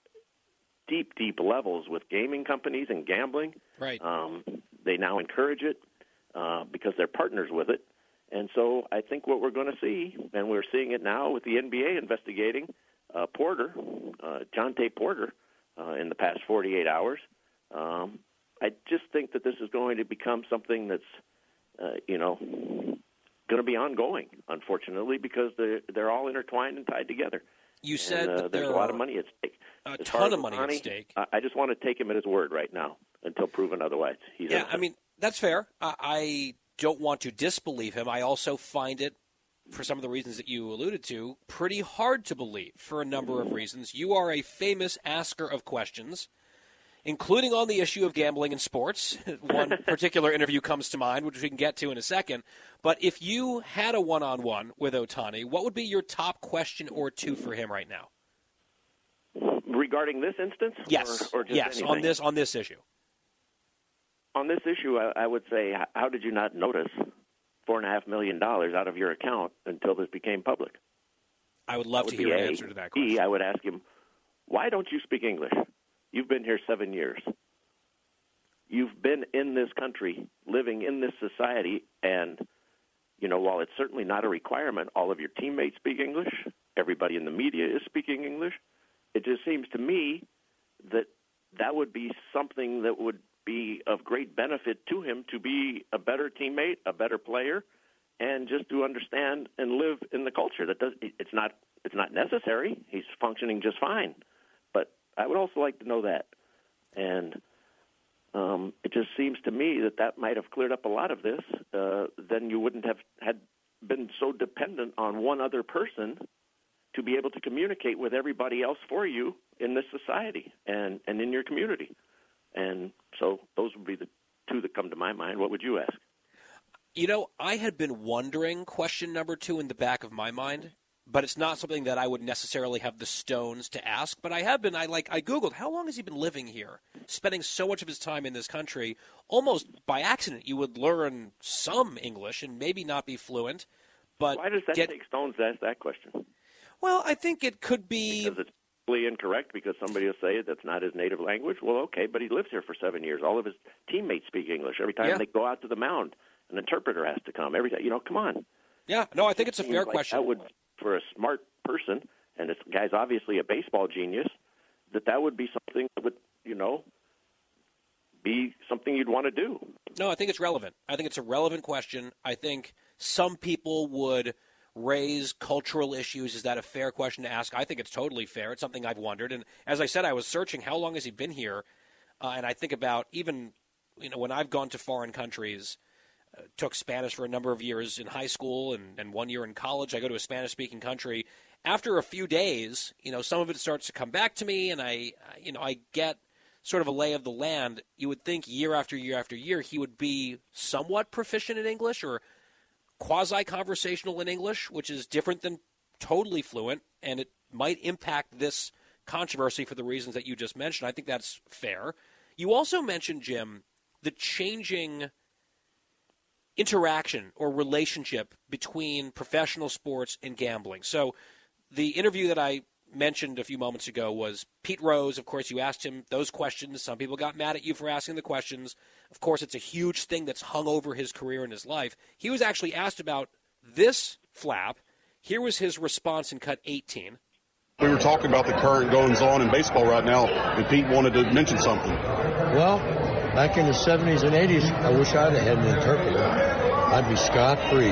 deep, deep levels with gaming companies and gambling. Right. Um, they now encourage it uh, because they're partners with it. And so I think what we're going to see, and we're seeing it now with the N B A investigating uh, Porter, uh, Jonte Porter, uh, in the past forty-eight hours. Um, I just think that this is going to become something that's, uh, you know, going to be ongoing, unfortunately, because they're, they're all intertwined and tied together. You said and, uh, that there's there a lot are... of money at stake. A As ton far as of money at Ohtani, stake. I I just want to take him at his word right now until proven otherwise. He's Yeah, innocent. I mean, that's fair. I, I don't want to disbelieve him. I also find it, for some of the reasons that you alluded to, pretty hard to believe for a number of reasons. You are a famous asker of questions, including on the issue of gambling in sports. One particular interview comes to mind, which we can get to in a second. But if you had a one-on-one with Ohtani, what would be your top question or two for him right now? Regarding this instance? Yes, Or, or just yes, anything? on this on this issue. On this issue, I, I would say, h- how did you not notice four and a half million dollars out of your account until this became public? I would love That to would hear be an A. answer to that B, question. I would ask him, why don't you speak English? You've been here seven years. You've been in this country, living in this society, and, you know, while it's certainly not a requirement, all of your teammates speak English, everybody in the media is speaking English. It just seems to me that that would be something that would be of great benefit to him to be a better teammate, a better player, and just to understand and live in the culture. That does it's not it's not necessary. He's functioning just fine, but I would also like to know that. And um, it just seems to me that that might have cleared up a lot of this. Uh, then you wouldn't have had been so dependent on one other person to be able to communicate with everybody else for you in this society and, and in your community. And so those would be the two that come to my mind. What would you ask? You know, I had been wondering question number two in the back of my mind, but it's not something that I would necessarily have the stones to ask. But I have been, I like, I Googled, how long has he been living here, spending so much of his time in this country? Almost by accident, you would learn some English and maybe not be fluent. But Why does that get, take stones to ask that question? Well, I think it could be... Because it's completely incorrect because somebody will say that's not his native language. Well, okay, but he lives here for seven years. All of his teammates speak English. Every time Yeah. they go out to the mound, an interpreter has to come. Every time, you know, come on. Yeah, no, I think it's a Seems fair like question. That would, for a smart person, and this guy's obviously a baseball genius, that that would be something that would, you know, be something you'd want to do. No, I think it's relevant. I think it's a relevant question. I think some people would raise cultural issues. Is that a fair question to ask? I think it's totally fair. It's something I've wondered. And as I said, I was searching how long has he been here, uh, and I think about even, you know, when I've gone to foreign countries, uh, took Spanish for a number of years in high school and, and one year in college. I go to a Spanish-speaking country. After a few days, you know, some of it starts to come back to me, and I, you know, I get sort of a lay of the land. You would think year after year after year he would be somewhat proficient in English or quasi-conversational in English, which is different than totally fluent, and it might impact this controversy for the reasons that you just mentioned. I think that's fair. You also mentioned, Jim, the changing interaction or relationship between professional sports and gambling. So the interview that I mentioned a few moments ago was Pete Rose. Of course, you asked him those questions. Some people got mad at you for asking the questions. Of course, it's a huge thing that's hung over his career and his life. He was actually asked about this flap. Here was his response in cut eighteen. We were talking about the current goings-on in baseball right now, and Pete wanted to mention something. Well, back in the seventies and eighties, I wish I'd have had an interpreter. I'd be scot-free.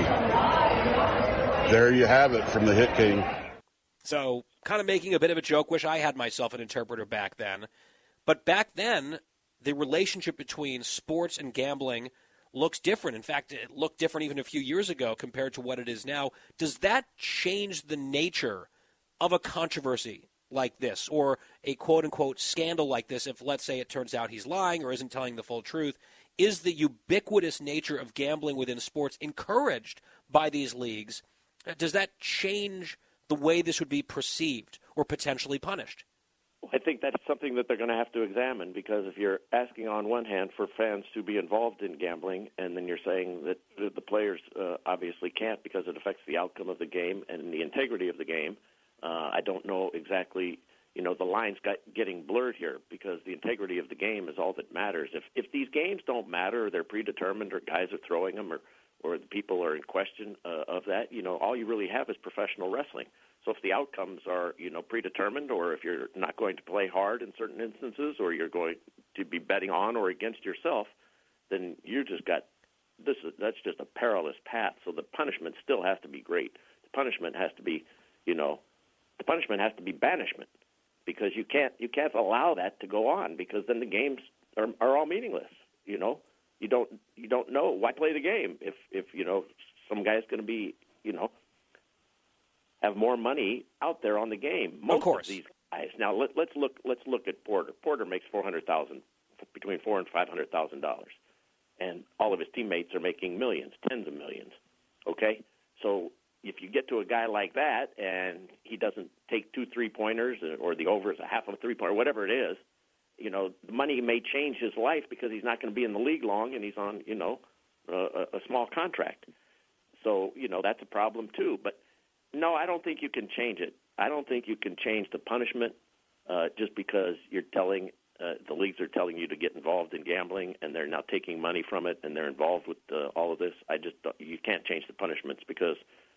There you have it from the Hit King. So kind of making a bit of a joke. Wish I had myself an interpreter back then. But back then, the relationship between sports and gambling looks different. In fact, it looked different even a few years ago compared to what it is now. Does that change the nature of a controversy like this or a quote-unquote scandal like this if, let's say, it turns out he's lying or isn't telling the full truth? Is the ubiquitous nature of gambling within sports encouraged by these leagues? Does that change the way this would be perceived or potentially punished? I think that's something that they're going to have to examine because if you're asking on one hand for fans to be involved in gambling and then you're saying that the players uh, obviously can't because it affects the outcome of the game and the integrity of the game, uh, I don't know exactly, you know, the lines got getting blurred here because the integrity of the game is all that matters. If if these games don't matter or they're predetermined or guys are throwing them or, or the people are in question uh, of that, you know, all you really have is professional wrestling. So if the outcomes are, you know, predetermined or if you're not going to play hard in certain instances or you're going to be betting on or against yourself, then you just got this is that's just a perilous path. So the punishment still has to be great. The punishment has to be, you know, the punishment has to be banishment. because you can't you can't allow that to go on, because then the games are, are all meaningless. You know, you don't you don't know why play the game if if you know some guy's going to be you know have more money out there on the game. Most of course, of these guys. Now let, let's look let's look at Porter. Porter makes four hundred thousand, between four and five hundred thousand dollars, and all of his teammates are making millions, tens of millions. Okay, so if you get to a guy like that and he doesn't take two three-pointers or the over is a half of a three-pointer, whatever it is, you know, the money may change his life because he's not going to be in the league long and he's on, you know, a, a small contract. So, you know, that's a problem too. But, no, I don't think you can change it. I don't think you can change the punishment uh, just because you're telling uh, the leagues are telling you to get involved in gambling and they're now taking money from it and they're involved with uh, all of this. I just you can't change the punishments because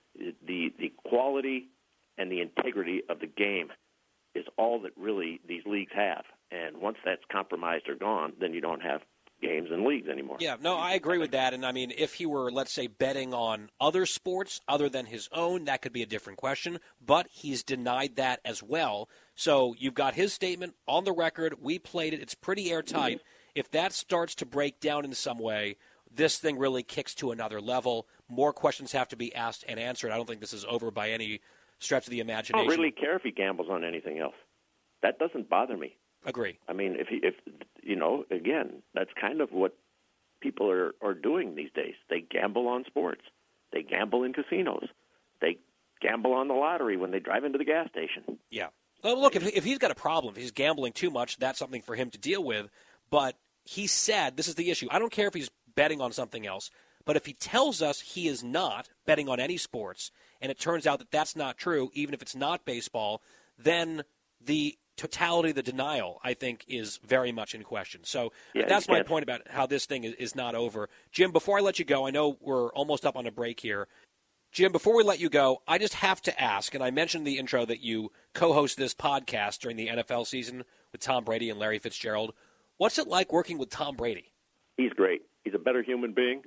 the the quality and the integrity of the game is all that really these leagues have. And once that's compromised or gone, then you don't have games and leagues anymore. Yeah, no, I agree with that. And, I mean, if he were, let's say, betting on other sports other than his own, that could be a different question. But he's denied that as well. So you've got his statement on the record. We played it. It's pretty airtight. Mm-hmm. If that starts to break down in some way, this thing really kicks to another level. More questions have to be asked and answered. I don't think this is over by any stretch of the imagination. I don't really care if he gambles on anything else. That doesn't bother me. Agree. I mean, if he, if you know, again, that's kind of what people are, are doing these days. They gamble on sports. They gamble in casinos. They gamble on the lottery when they drive into the gas station. Yeah. Well, look, if if he's got a problem, if he's gambling too much, that's something for him to deal with. But he said, this is the issue. I don't care if he's betting on something else, but if he tells us he is not betting on any sports, and it turns out that that's not true, even if it's not baseball, then the totality of the denial, I think, is very much in question. So yeah, that's my point about how this thing is, is not over. Jim, before I let you go, I know we're almost up on a break here. Jim, before we let you go, I just have to ask, and I mentioned in the intro that you co-host this podcast during the N F L season with Tom Brady and Larry Fitzgerald. What's it like working with Tom Brady? He's great. He's a better human being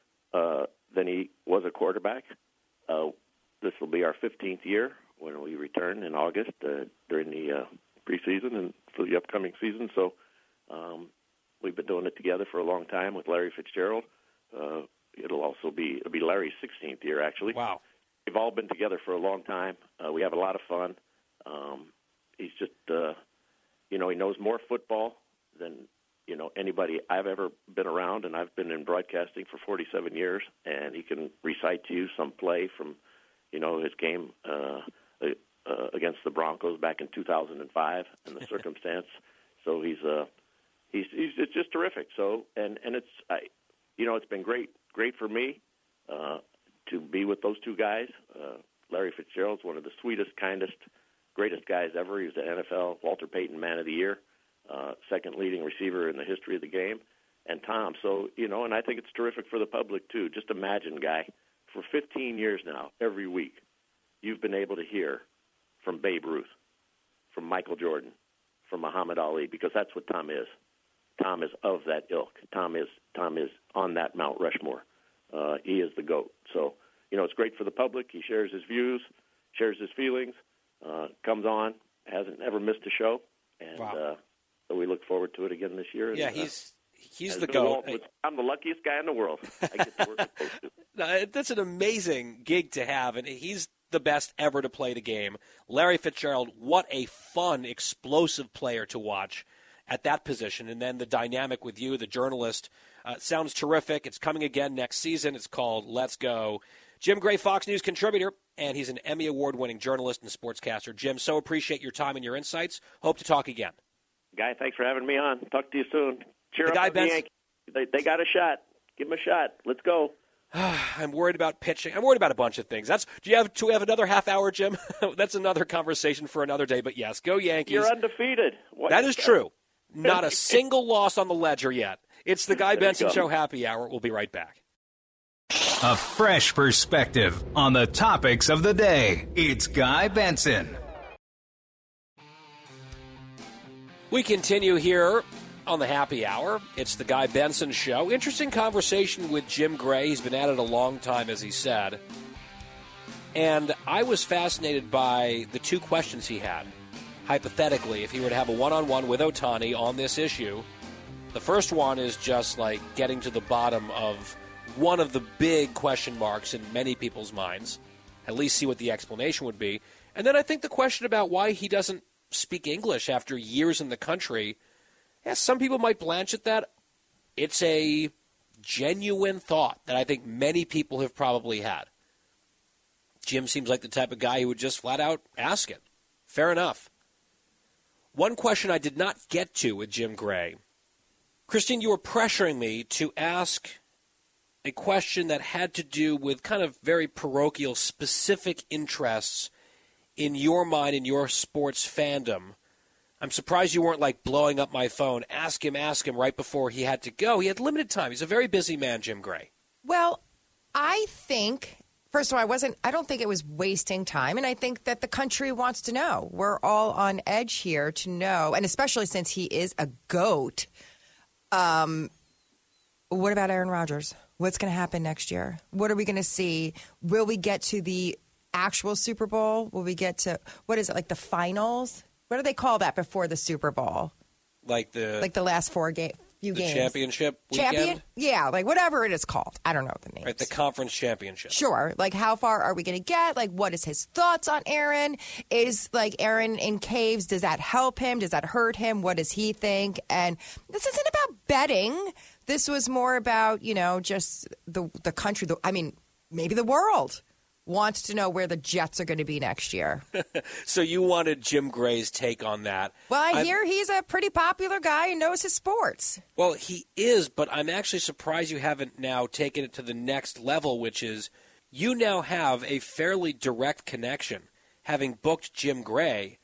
uh, than he was a quarterback. Uh, this will be our fifteenth year when we return in August uh, during the uh, preseason and for the upcoming season. So um, we've been doing it together for a long time with Larry Fitzgerald. Uh, it'll also be it'll be Larry's sixteenth year, actually. Wow. We've all been together for a long time. Uh, we have a lot of fun. Um, he's just, uh, you know, he knows more football than, you know, anybody I've ever been around, and I've been in broadcasting for forty-seven years, and he can recite to you some play from, you know, his game uh, uh, against the Broncos back in two thousand five and the circumstance. So he's uh, he's he's it's just terrific. So and and it's I, you know, it's been great great for me uh, to be with those two guys. Uh, Larry Fitzgerald's one of the sweetest, kindest, greatest guys ever. He was the N F L Walter Payton Man of the Year. Uh, second leading receiver in the history of the game, and Tom. So, you know, and I think it's terrific for the public, too. Just imagine, Guy, for fifteen years now, every week, you've been able to hear from Babe Ruth, from Michael Jordan, from Muhammad Ali, because that's what Tom is. Tom is of that ilk. Tom is Tom is on that Mount Rushmore. Uh, he is the GOAT. So, you know, it's great for the public. He shares his views, shares his feelings, uh, comes on, hasn't ever missed a show, and wow. uh, so we look forward to it again this year. Yeah, and, he's he's uh, the GOAT. I'm the luckiest guy in the world. I get to work with those two. No, that's an amazing gig to have, and he's the best ever to play the game. Larry Fitzgerald, what a fun, explosive player to watch at that position. And then the dynamic with you, the journalist, uh, sounds terrific. It's coming again next season. It's called Let's Go. Jim Gray, Fox News contributor, and he's an Emmy Award-winning journalist and sportscaster. Jim, so appreciate your time and your insights. Hope to talk again. Guy, thanks for having me on. Talk to you soon. Cheer the up guy on the Yankees. They, they got a shot. Give them a shot. Let's go. I'm worried about pitching. I'm worried about a bunch of things. That's. Do you have to have another half hour, Jim? That's another conversation for another day. But yes, go Yankees. You're undefeated. What that is that? true. Not a single loss on the ledger yet. It's the Guy There you Benson go. Show Happy Hour. We'll be right back. A fresh perspective on the topics of the day. It's Guy Benson. We continue here on the Happy Hour. It's the Guy Benson Show. Interesting conversation with Jim Gray. He's been at it a long time, as he said. And I was fascinated by the two questions he had. hypothetically, if he were to have a one-on-one with Ohtani on this issue, the first one is just like getting to the bottom of one of the big question marks in many people's minds, at least see what the explanation would be. And then I think the question about why he doesn't speak English after years in the country, yeah, some people might blanch at that. It's a genuine thought that I think many people have probably had. Jim seems like the type of guy who would just flat out ask it. Fair enough. One question I did not get to with Jim Gray. Christine, you were pressuring me to ask a question that had to do with kind of very parochial, specific interests in your mind, in your sports fandom. I'm surprised you weren't like blowing up my phone. Ask him, ask him right before he had to go. He had limited time. He's a very busy man, Jim Gray. Well, I think, first of all, I wasn't, I don't think it was wasting time. And I think that the country wants to know. We're all on edge here to know. And especially since he is a GOAT. Um, what about Aaron Rodgers? What's going to happen next year? What are we going to see? Will we get to the actual Super Bowl? Will we get to, what is it, like the finals? What do they call that before the Super Bowl? Like the like the last four game, few the games. championship weekend? Champion? Yeah, like whatever it is called. I don't know the name. Right, the conference championship. Sure. Like how far are we going to get? Like what is his thoughts on Aaron? Is like Aaron in caves? Does that help him? Does that hurt him? What does he think? And this isn't about betting. This was more about, you know, just the the country. The, I mean, maybe the world wants to know where the Jets are going to be next year. So you wanted Jim Gray's take on that. Well, I I'm, hear he's a pretty popular guy and knows his sports. Well, he is, but I'm actually surprised you haven't now taken it to the next level, which is you now have a fairly direct connection, having booked Jim Gray,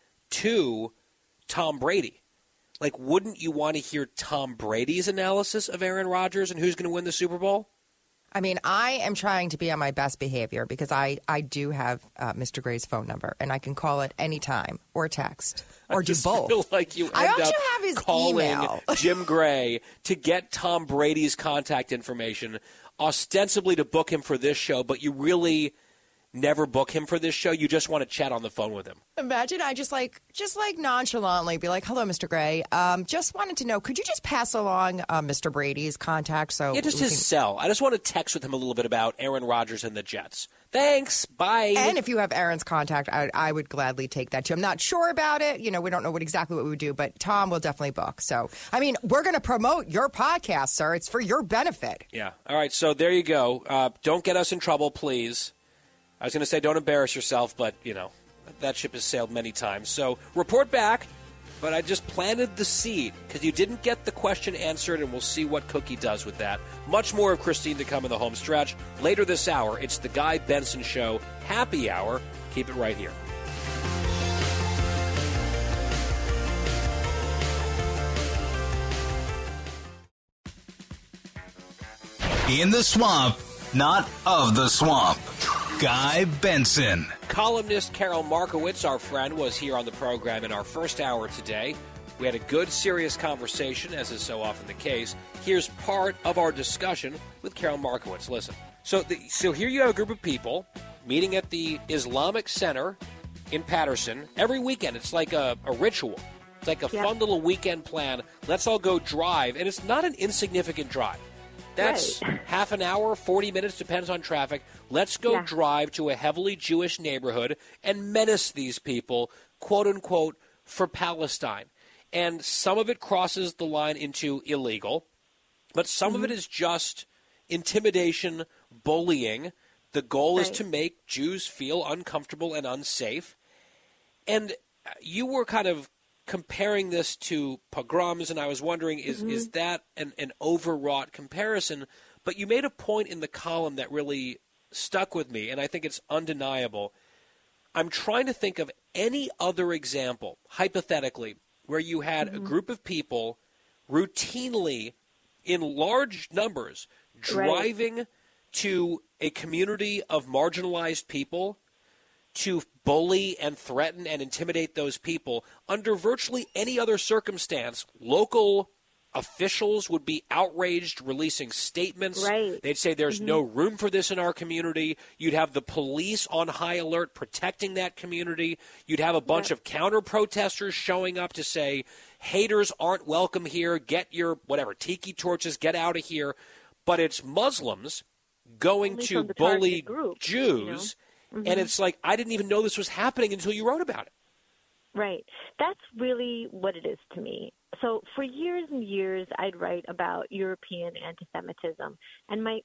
to Tom Brady. Like, wouldn't you want to hear Tom Brady's analysis of Aaron Rodgers and who's going to win the Super Bowl? I mean, I am trying to be on my best behavior because I, I do have uh, Mister Gray's phone number, and I can call it anytime or text or I do just both. Feel like you end I don't up you have his calling email? Jim Gray to get Tom Brady's contact information, ostensibly to book him for this show, but you really never book him for this show. You just want to chat on the phone with him. Imagine I just like just like nonchalantly be like, "Hello, Mister Gray. Um, just wanted to know, could you just pass along uh, Mister Brady's contact?" So yeah, just his can... cell. I just want to text with him a little bit about Aaron Rodgers and the Jets. Thanks. Bye. And if you have Aaron's contact, I, I would gladly take that too. I'm not sure about it. You know, we don't know what exactly what we would do, but Tom will definitely book. So, I mean, we're going to promote your podcast, sir. It's for your benefit. Yeah. All right. So there you go. Uh, don't get us in trouble, please. I was going to say don't embarrass yourself, but, you know, that ship has sailed many times. So report back, but I just planted the seed because you didn't get the question answered, and we'll see what Cookie does with that. Much more of Christine to come in the home stretch. Later this hour, it's the Guy Benson Show Happy Hour. Keep it right here. In the swamp, not of the swamp. Guy Benson. Columnist Carol Markowitz, our friend, was here on the program in our first hour today. We had a good, serious conversation, as is so often the case. Here's part of our discussion with Carol Markowitz. Listen. So, the, so here you have a group of people meeting at the Islamic Center in Patterson every weekend. It's like a, a ritual. It's like a yeah. fun little weekend plan. Let's all go drive. And it's not an insignificant drive. That's right. Half an hour, forty minutes, depends on traffic. Let's go yeah. drive to a heavily Jewish neighborhood and menace these people, quote unquote, for Palestine. And some of it crosses the line into illegal, but some mm-hmm. of it is just intimidation, bullying. The goal right. is to make Jews feel uncomfortable and unsafe. And you were kind of comparing this to pogroms, and I was wondering, is, mm-hmm. is that an, an overwrought comparison? But you made a point in the column that really stuck with me, and I think it's undeniable. I'm trying to think of any other example, hypothetically, where you had mm-hmm. a group of people routinely, in large numbers, driving right. to a community of marginalized people to bully and threaten and intimidate those people under virtually any other circumstance, local officials would be outraged, releasing statements. Right. They'd say there's Mhm. no room for this in our community. You'd have the police on high alert protecting that community. You'd have a bunch Right. of counter-protesters showing up to say, haters aren't welcome here. Get your, whatever, tiki torches, get out of here. But it's Muslims going Only to from the bully targeted group, Jews. you know? And Mhm. it's like, I didn't even know this was happening until you wrote about it. Right. That's really what it is to me. So for years and years, I'd write about European anti-Semitism. And my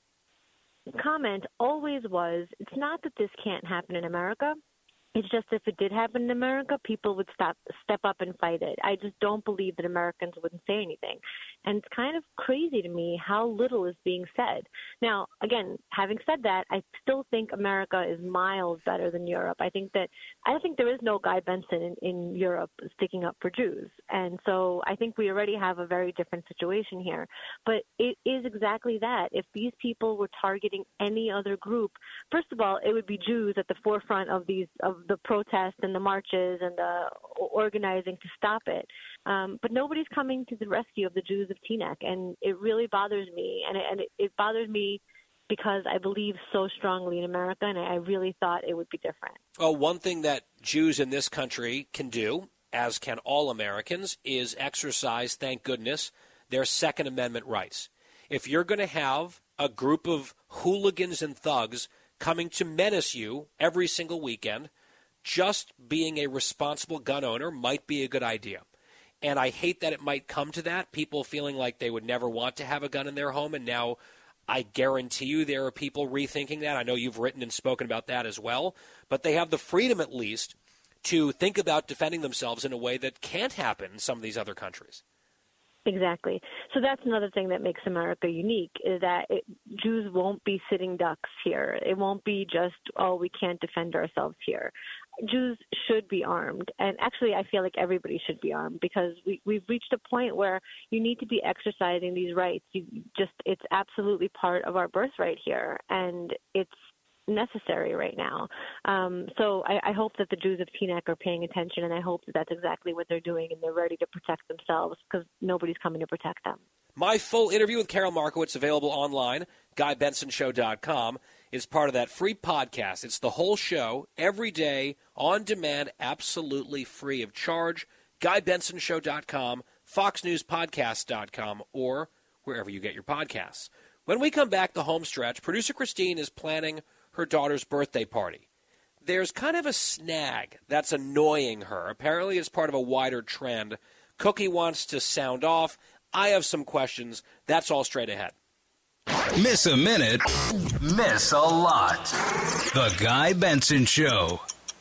comment always was, it's not that this can't happen in America. It's just if it did happen in America, people would stop, step up and fight it. I just don't believe that Americans wouldn't say anything. And it's kind of crazy to me how little is being said. Now, again, having said that, I still think America is miles better than Europe. I think that I think there is no Guy Benson in, in Europe sticking up for Jews. And so I think we already have a very different situation here. But it is exactly that. If these people were targeting any other group, first of all, it would be Jews at the forefront of these of the protests and the marches and the organizing to stop it. Um, but nobody's coming to the rescue of the Jews of Teaneck, and it really bothers me. And it, and it, it bothers me because I believe so strongly in America, and I really thought it would be different. Well, one thing that Jews in this country can do, as can all Americans, is exercise, thank goodness, their Second Amendment rights. If you're going to have a group of hooligans and thugs coming to menace you every single weekend, just being a responsible gun owner might be a good idea. And I hate that it might come to that, people feeling like they would never want to have a gun in their home. And now I guarantee you there are people rethinking that. I know you've written and spoken about that as well. But they have the freedom, at least, to think about defending themselves in a way that can't happen in some of these other countries. Exactly. So that's another thing that makes America unique, is that it, Jews won't be sitting ducks here. It won't be just, oh, we can't defend ourselves here. Jews should be armed. And actually, I feel like everybody should be armed, because we, we've reached a point where you need to be exercising these rights. You just, it's absolutely part of our birthright here. And it's necessary right now. Um, so I, I hope that the Jews of Teaneck are paying attention, and I hope that that's exactly what they're doing, and they're ready to protect themselves, because nobody's coming to protect them. My full interview with Carol Markowitz, available online, guy benson show dot com, is part of that free podcast. It's the whole show, every day, on demand, absolutely free of charge. guy benson show dot com, fox news podcast dot com, or wherever you get your podcasts. When we come back, the home stretch, producer Christine is planning her daughter's birthday party. There's kind of a snag that's annoying her. Apparently it's part of a wider trend. Cookie wants to sound off. I have some questions. That's all straight ahead. Miss a minute, miss a lot. The Guy Benson Show.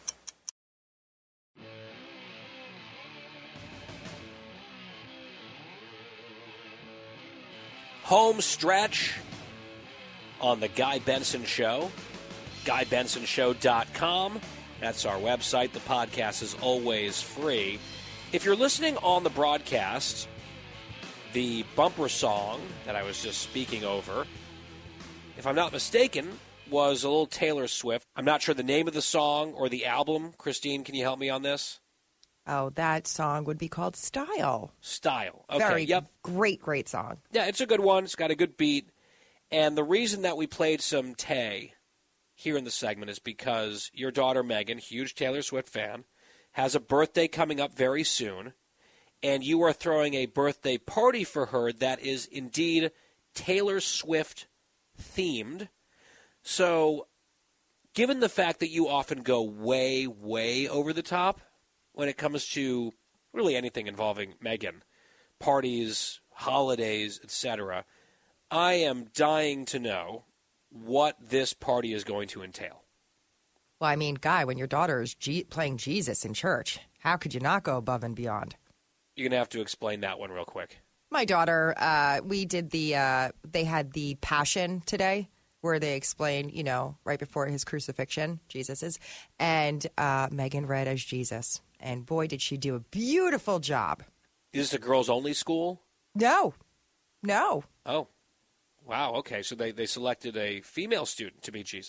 Home stretch on the Guy Benson Show. guy benson show dot com. That's our website. The podcast is always free. If you're listening on the broadcast, the bumper song that I was just speaking over, if I'm not mistaken, was a little Taylor Swift. I'm not sure the name of the song or the album. Christine, can you help me on this? Oh, that song would be called Style. Style. Okay, Very yep. great, great song. Yeah, it's a good one. It's got a good beat. And the reason that we played some Tay here in the segment is because your daughter, Megan, huge Taylor Swift fan, has a birthday coming up very soon, and you are throwing a birthday party for her that is indeed Taylor Swift themed. So, given the fact that you often go way, way over the top when it comes to really anything involving Megan, parties, holidays, et cetera, I am dying to know what this party is going to entail. Well, I mean, Guy, when your daughter is G- playing Jesus in church, how could you not go above and beyond? You're going to have to explain that one real quick. My daughter, uh, we did the, uh, they had the Passion today, where they explained, you know, right before his crucifixion, Jesus's, and uh, Megan read as Jesus. And boy, did she do a beautiful job. Is this a girls-only school? No. No. Oh. Wow, okay. So they, they selected a female student to be Jesus.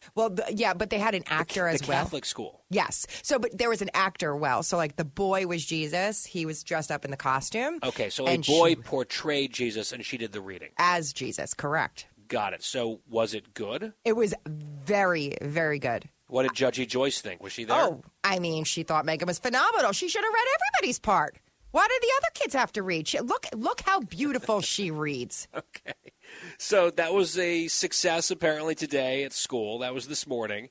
Well, the, yeah, but they had an actor the as well. Catholic school. Yes. So, but there was an actor. Well, so like the boy was Jesus. He was dressed up in the costume. Okay, so and a boy she- portrayed Jesus, and she did the reading. as Jesus. Correct. Got it. So was it good? It was very, very good. What did Judgy Joyce think? Was she there? Oh, I mean, she thought Megan was phenomenal. She should have read everybody's part. Why did the other kids have to read? She, look, look how beautiful she reads. Okay. So that was a success apparently today at school. That was this morning.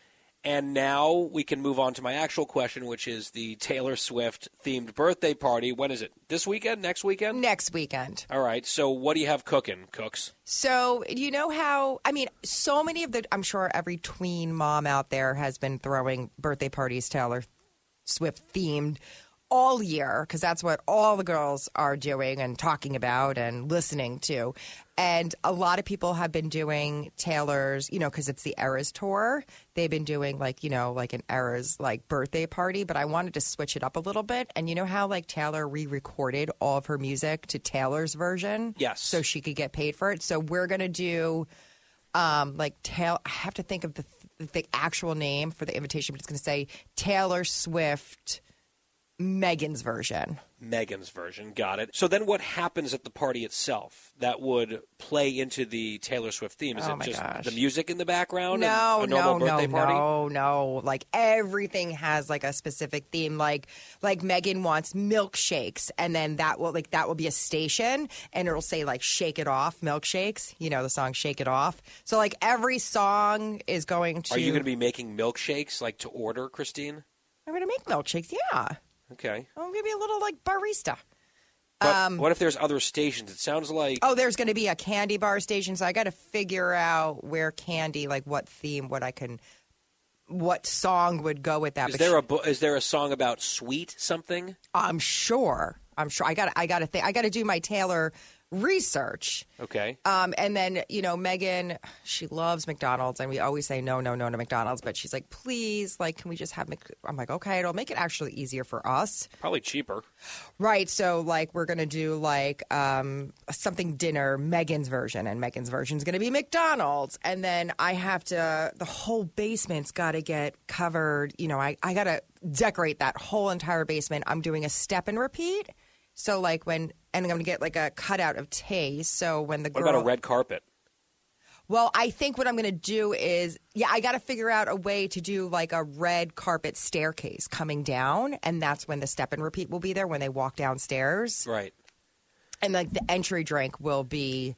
And now we can move on to my actual question, which is the Taylor Swift themed birthday party. When is it? This weekend? Next weekend? Next weekend. All right. So what do you have cooking, Cooks? So, you know how, I mean, so many of the, I'm sure every tween mom out there has been throwing birthday parties Taylor Swift themed all year, because that's what all the girls are doing and talking about and listening to. And a lot of people have been doing Taylor's, you know, because it's the Eras tour. They've been doing like, you know, like an Eras like birthday party. But I wanted to switch it up a little bit. And you know how like Taylor re-recorded all of her music to Taylor's version? Yes. So she could get paid for it. So we're going to do um, like Taylor. I have to think of the, the actual name for the invitation, but it's going to say Taylor Swift Megan's version. Megan's version. Got it. So then what happens at the party itself that would play into the Taylor Swift theme? Is Oh it my just gosh. the music in the background? No, and a normal no, birthday no, party? no, no. Like everything has like a specific theme. Like, like Megan wants milkshakes, and then that will like that will be a station, and it'll say like "Shake It Off" milkshakes. You know the song "Shake It Off." So like every song is going to. Are you going to be making milkshakes like to order, Christine? I'm going to make milkshakes. Yeah, Okay. I'm going to be a little like barista. But Um, what if there's other stations? It sounds like Oh, there's going to be a candy bar station, so I got to figure out where candy, like what theme, what I can, what song would go with that. is But there she- a bo- is there a song about sweet something? I'm sure. I'm sure. I got. I got to think. I got to do my Taylor research. Okay. Um, and then you know, Megan, she loves McDonald's, and we always say no, no, no to McDonald's. But she's like, please, like, can we just have? Mc-? I'm like, okay, it'll make it actually easier for us. Probably cheaper. Right. So, like, we're going to do, like, um, something dinner, Megan's version, and Megan's version is going to be McDonald's. And then I have to, the whole basement's got to get covered. You know, I, I got to decorate that whole entire basement. I'm doing a step and repeat. So, like, when, and I'm going to get, like, a cutout of Tay. So when the What girl. about a red carpet? Well, I think what I'm going to do is, yeah, I got to figure out a way to do like a red carpet staircase coming down, and that's when the step and repeat will be there when they walk downstairs. Right. And like the entry drink will be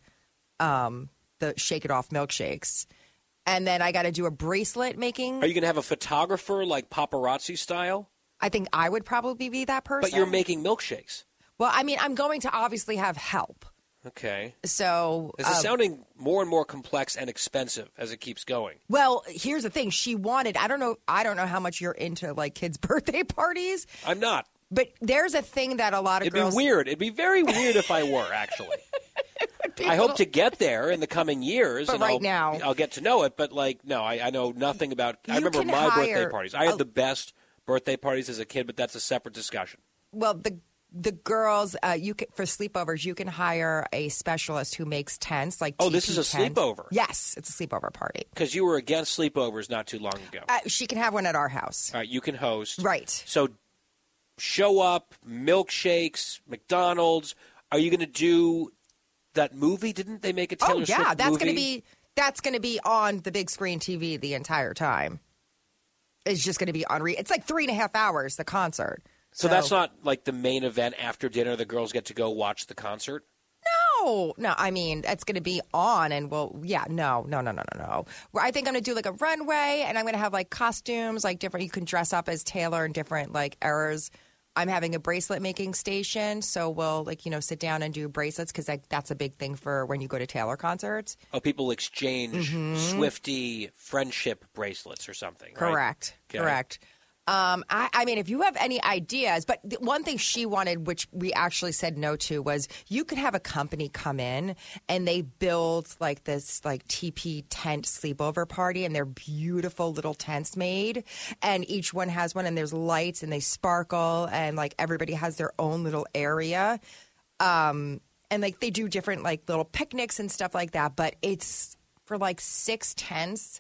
um, the Shake It Off milkshakes. And then I got to do a bracelet making. Are you going to have a photographer like paparazzi style? I think I would probably be that person. But you're making milkshakes. Well, I mean, I'm going to obviously have help. Okay. So This is uh, sounding more and more complex and expensive as it keeps going. Well, here's the thing. She wanted, I don't know, I don't know how much you're into like kids' birthday parties. I'm not. But there's a thing that a lot of It'd girls. be weird. It'd be very weird if I were, actually. I hope to get there in the coming years. But and right I'll, now- I'll get to know it. But, like, no, I, I know nothing about I You remember can my birthday hire parties. I had a- the best birthday parties as a kid, but that's a separate discussion. Well, the the girls, uh, you can, for sleepovers, you can hire a specialist who makes tents. Like Oh, this T P is a tents. sleepover? Yes, it's a sleepover party. Because you were against sleepovers not too long ago. Uh, she can have one at our house. All right, you can host. Right. So show up, milkshakes, McDonald's. Are you going to do that movie? Didn't they make a Taylor oh yeah, Swift that's movie? going to be that's going to be on the big screen T V the entire time. It's just going to be on. Re- it's like three and a half hours the concert. So, that's not like the main event after dinner. The girls get to go watch the concert. No, no. I mean, it's going to be on, and we'll. Yeah, no, no, no, no, no, no. Well, I think I'm going to do like a runway, and I'm going to have like costumes, like different. You can dress up as Taylor in different like eras. I'm having a bracelet making station, so we'll like you know sit down and do bracelets because like, that's a big thing for when you go to Taylor concerts. Oh, people exchange Mhm. Swiftie friendship bracelets or something. right? Correct. Okay. Correct. Um, I, I mean, if you have any ideas, but the one thing she wanted, which we actually said no to, was you could have a company come in and they build like this like T P tent sleepover party, and they're beautiful little tents made, and each one has one, and there's lights and they sparkle, and like everybody has their own little area, um, and like they do different like little picnics and stuff like that. But it's for like six tents.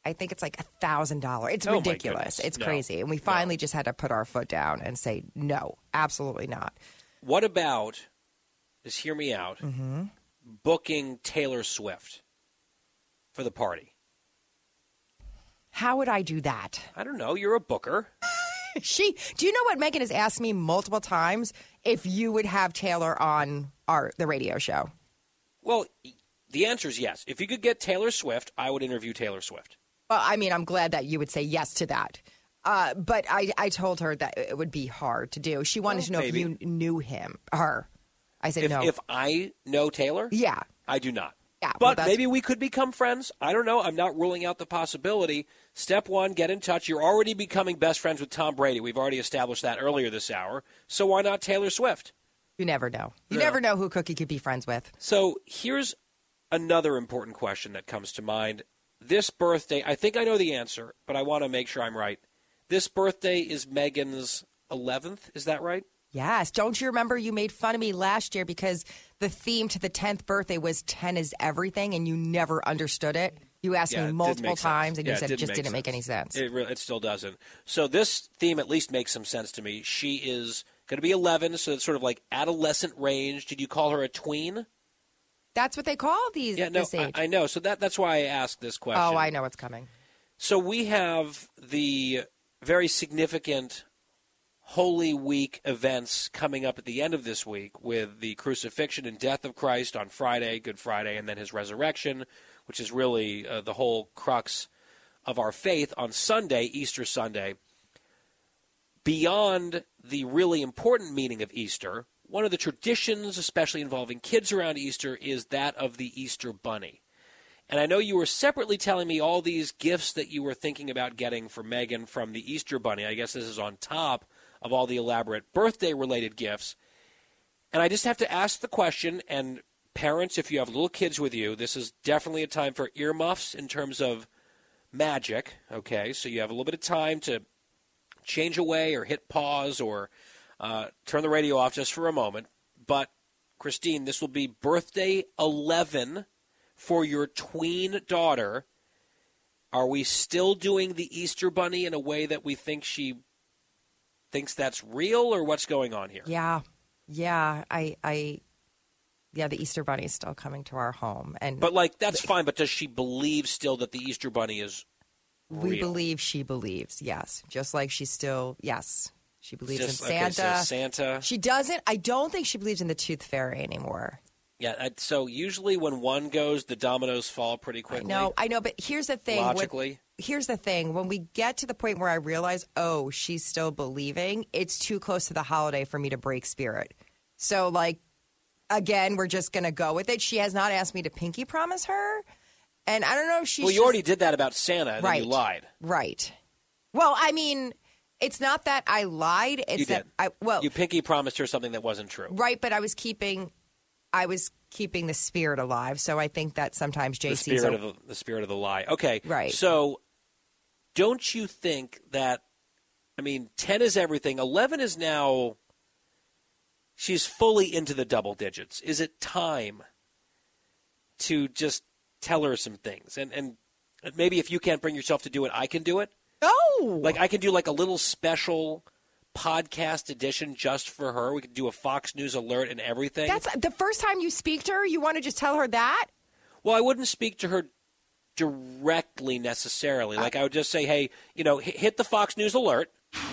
I think it's like a thousand dollars. It's Oh, my ridiculous. goodness. It's No. crazy. And we finally just had to put our foot down and say, no, absolutely not. What about, just hear me out, Mm-hmm. booking Taylor Swift for the party? How would I do that? I don't know. You're a booker. She, do you know what Megan has asked me multiple times? If you would have Taylor on our the radio show. Well, the answer is yes. If you could get Taylor Swift, I would interview Taylor Swift. Well, I mean, I'm glad that you would say yes to that. Uh, but I, I told her that it would be hard to do. She wanted Well, to know maybe. if you knew him, her. I said If, no. if I know Taylor? Yeah. I do not. Yeah, well, But that's- maybe we could become friends. I don't know. I'm not ruling out the possibility. Step one, get in touch. You're already becoming best friends with Tom Brady. We've already established that earlier this hour. So why not Taylor Swift? You never know. You No. never know who Cookie could be friends with. So here's another important question that comes to mind. This birthday, I think I know the answer, but I want to make sure I'm right. This birthday is Megan's eleventh. Is that right? Yes. Don't you remember you made fun of me last year because the theme to the tenth birthday was ten is everything, and you never understood it? You asked Yeah, it me did multiple make sense. times, and Yeah, you it said it did just make didn't make sense. any sense. It, really, it still doesn't. So this theme at least makes some sense to me. She is going to be eleven, so it's sort of like adolescent range. Did you call her a tween? That's what they call these Yeah, no, this age. I, I know. So that that's why I asked this question. Oh, I know what's coming. So we have the very significant Holy Week events coming up at the end of this week with the crucifixion and death of Christ on Friday, Good Friday, and then his resurrection, which is really uh, the whole crux of our faith on Sunday, Easter Sunday. Beyond the really important meaning of Easter, one of the traditions, especially involving kids around Easter, is that of the Easter Bunny. And I know you were separately telling me all these gifts that you were thinking about getting for Megan from the Easter Bunny. I guess this is on top of all the elaborate birthday-related gifts. And I just have to ask the question, and parents, if you have little kids with you, this is definitely a time for earmuffs in terms of magic, okay? So you have a little bit of time to change away or hit pause or uh, turn the radio off just for a moment. But, Christine, this will be birthday eleven for your tween daughter. Are we still doing the Easter Bunny in a way that we think she thinks that's real, or what's going on here? Yeah. Yeah. I, I, yeah, the Easter Bunny is still coming to our home. And But, like, that's fine, but does she believe still that the Easter Bunny is real? we believe she believes, yes. Just like she still, yes. She believes Just- in okay, Santa. so Santa. She doesn't, I don't think she believes in the Tooth Fairy anymore. Yeah, I- so usually when one goes, the dominoes fall pretty quickly. No, I know, but here's the thing. when- Logically. here's the thing. When we get to the point where I realize, oh, she's still believing, it's too close to the holiday for me to break spirit. So, like, again, we're just going to go with it. She has not asked me to pinky promise her. And I don't know if she's Well, you just- already did that about Santa, and right. then you lied. Right. Well, I mean, it's not that I lied. It's You that did. I, well, You pinky promised her something that wasn't true. right, but I was keeping, I was keeping the spirit alive. So I think that sometimes J The C's spirit a- of the, the spirit of the lie. Okay, Right. So, don't you think that? I mean, ten is everything. Eleven is now. She's fully into the double digits. Is it time to just tell her some things? And and maybe if you can't bring yourself to do it, I can do it. Oh, like I can do like a little special podcast edition just for her. We could do a Fox News alert and everything. That's the first time you speak to her. You want to just tell her that? Well, I wouldn't speak to her directly necessarily. Like I would just say, hey, you know, hit, hit the Fox News alert.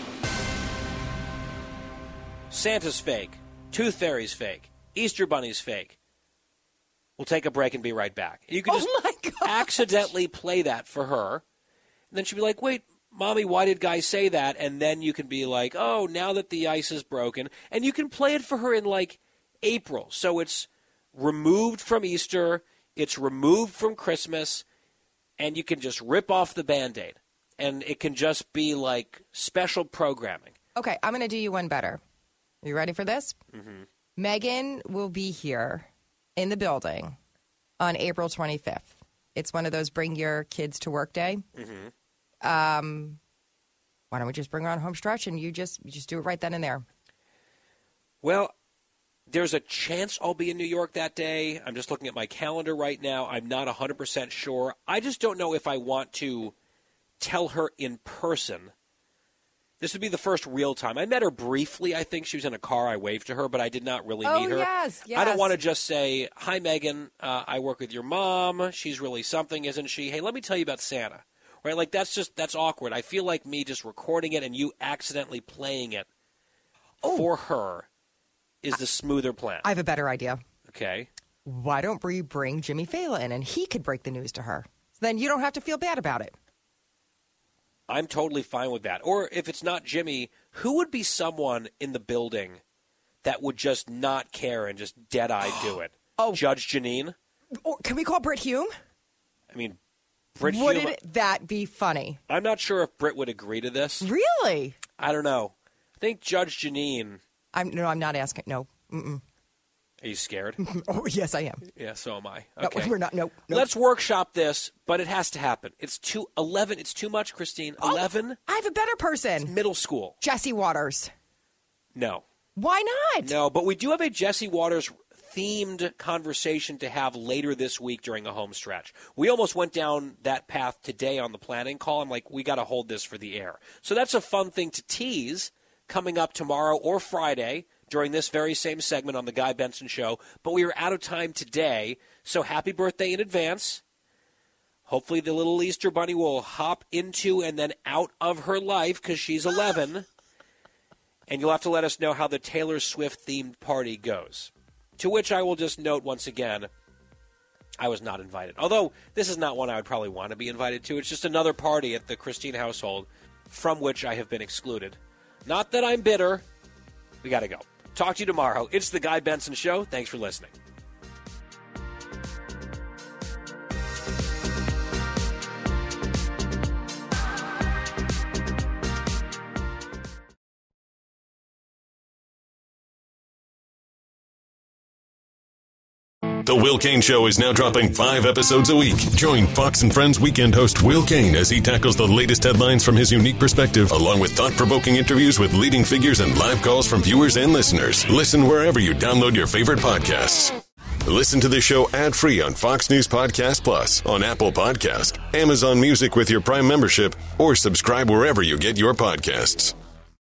Santa's fake. Tooth Fairy's fake. Easter Bunny's fake. We'll take a break and be right back. You can just accidentally play that for her. And then she'll be like, wait, Mommy, why did Guy say that? And then you can be like, oh, now that the ice is broken. And you can play it for her in, like, April. So it's removed from Easter. It's removed from Christmas. And you can just rip off the Band-Aid. And it can just be, like, special programming. Okay, I'm going to do you one better. Are you ready for this? Mm-hmm. Megan will be here in the building on April twenty-fifth. It's one of those bring your kids to work day. Mm-hmm. Um, why don't we just bring her on home stretch and you just you just do it right then and there? Well, there's a chance I'll be in New York that day. I'm just looking at my calendar right now. I'm not one hundred percent sure. I just don't know if I want to tell her in person. This would be the first real time. I met her briefly. I think she was in a car. I waved to her, but I did not really oh, meet her. Yes, yes. I don't want to just say, hi, Megan, uh, I work with your mom. She's really something, isn't she? Hey, let me tell you about Santa. Right? Like, that's just, that's awkward. I feel like me just recording it and you accidentally playing it oh. for her is the smoother plan. I have a better idea. Okay. Why don't we bring Jimmy Fallon in and he could break the news to her? Then you don't have to feel bad about it. I'm totally fine with that. Or if it's not Jimmy, who would be someone in the building that would just not care and just dead-eye do it? Oh. Judge Janine? Or can we call Britt Hume? I mean, Britt Wouldn't Hume... that be funny? I'm not sure if Britt would agree to this. Really? I don't know. I think Judge Janine... I'm No, I'm not asking. No. Mm-mm. Are you scared? Oh, yes, I am. Yeah, so am I. Okay. No, we're not. No, no. Let's workshop this, but it has to happen. It's too eleven. It's too much, Christine. Eleven. Oh, I have a better person. It's middle school. Jesse Waters. No. Why not? No, but we do have a Jesse Waters themed conversation to have later this week during a home stretch. We almost went down that path today on the planning call. I'm like, we got to hold this for the air. So that's a fun thing to tease coming up tomorrow or Friday during this very same segment on the Guy Benson Show. But we are out of time today, so happy birthday in advance. Hopefully the little Easter bunny will hop into and then out of her life because she's eleven. And you'll have to let us know how the Taylor Swift-themed party goes. To which I will just note once again, I was not invited. Although this is not one I would probably want to be invited to. It's just another party at the Christine household from which I have been excluded. Not that I'm bitter. We got to go. Talk to you tomorrow. It's the Guy Benson Show. Thanks for listening. The Will Cain Show is now dropping five episodes a week. Join Fox and Friends weekend host Will Cain as he tackles the latest headlines from his unique perspective, along with thought-provoking interviews with leading figures and live calls from viewers and listeners. Listen wherever you download your favorite podcasts. Listen to the show ad-free on Fox News Podcast Plus, on Apple Podcast, Amazon Music with your Prime membership, or subscribe wherever you get your podcasts.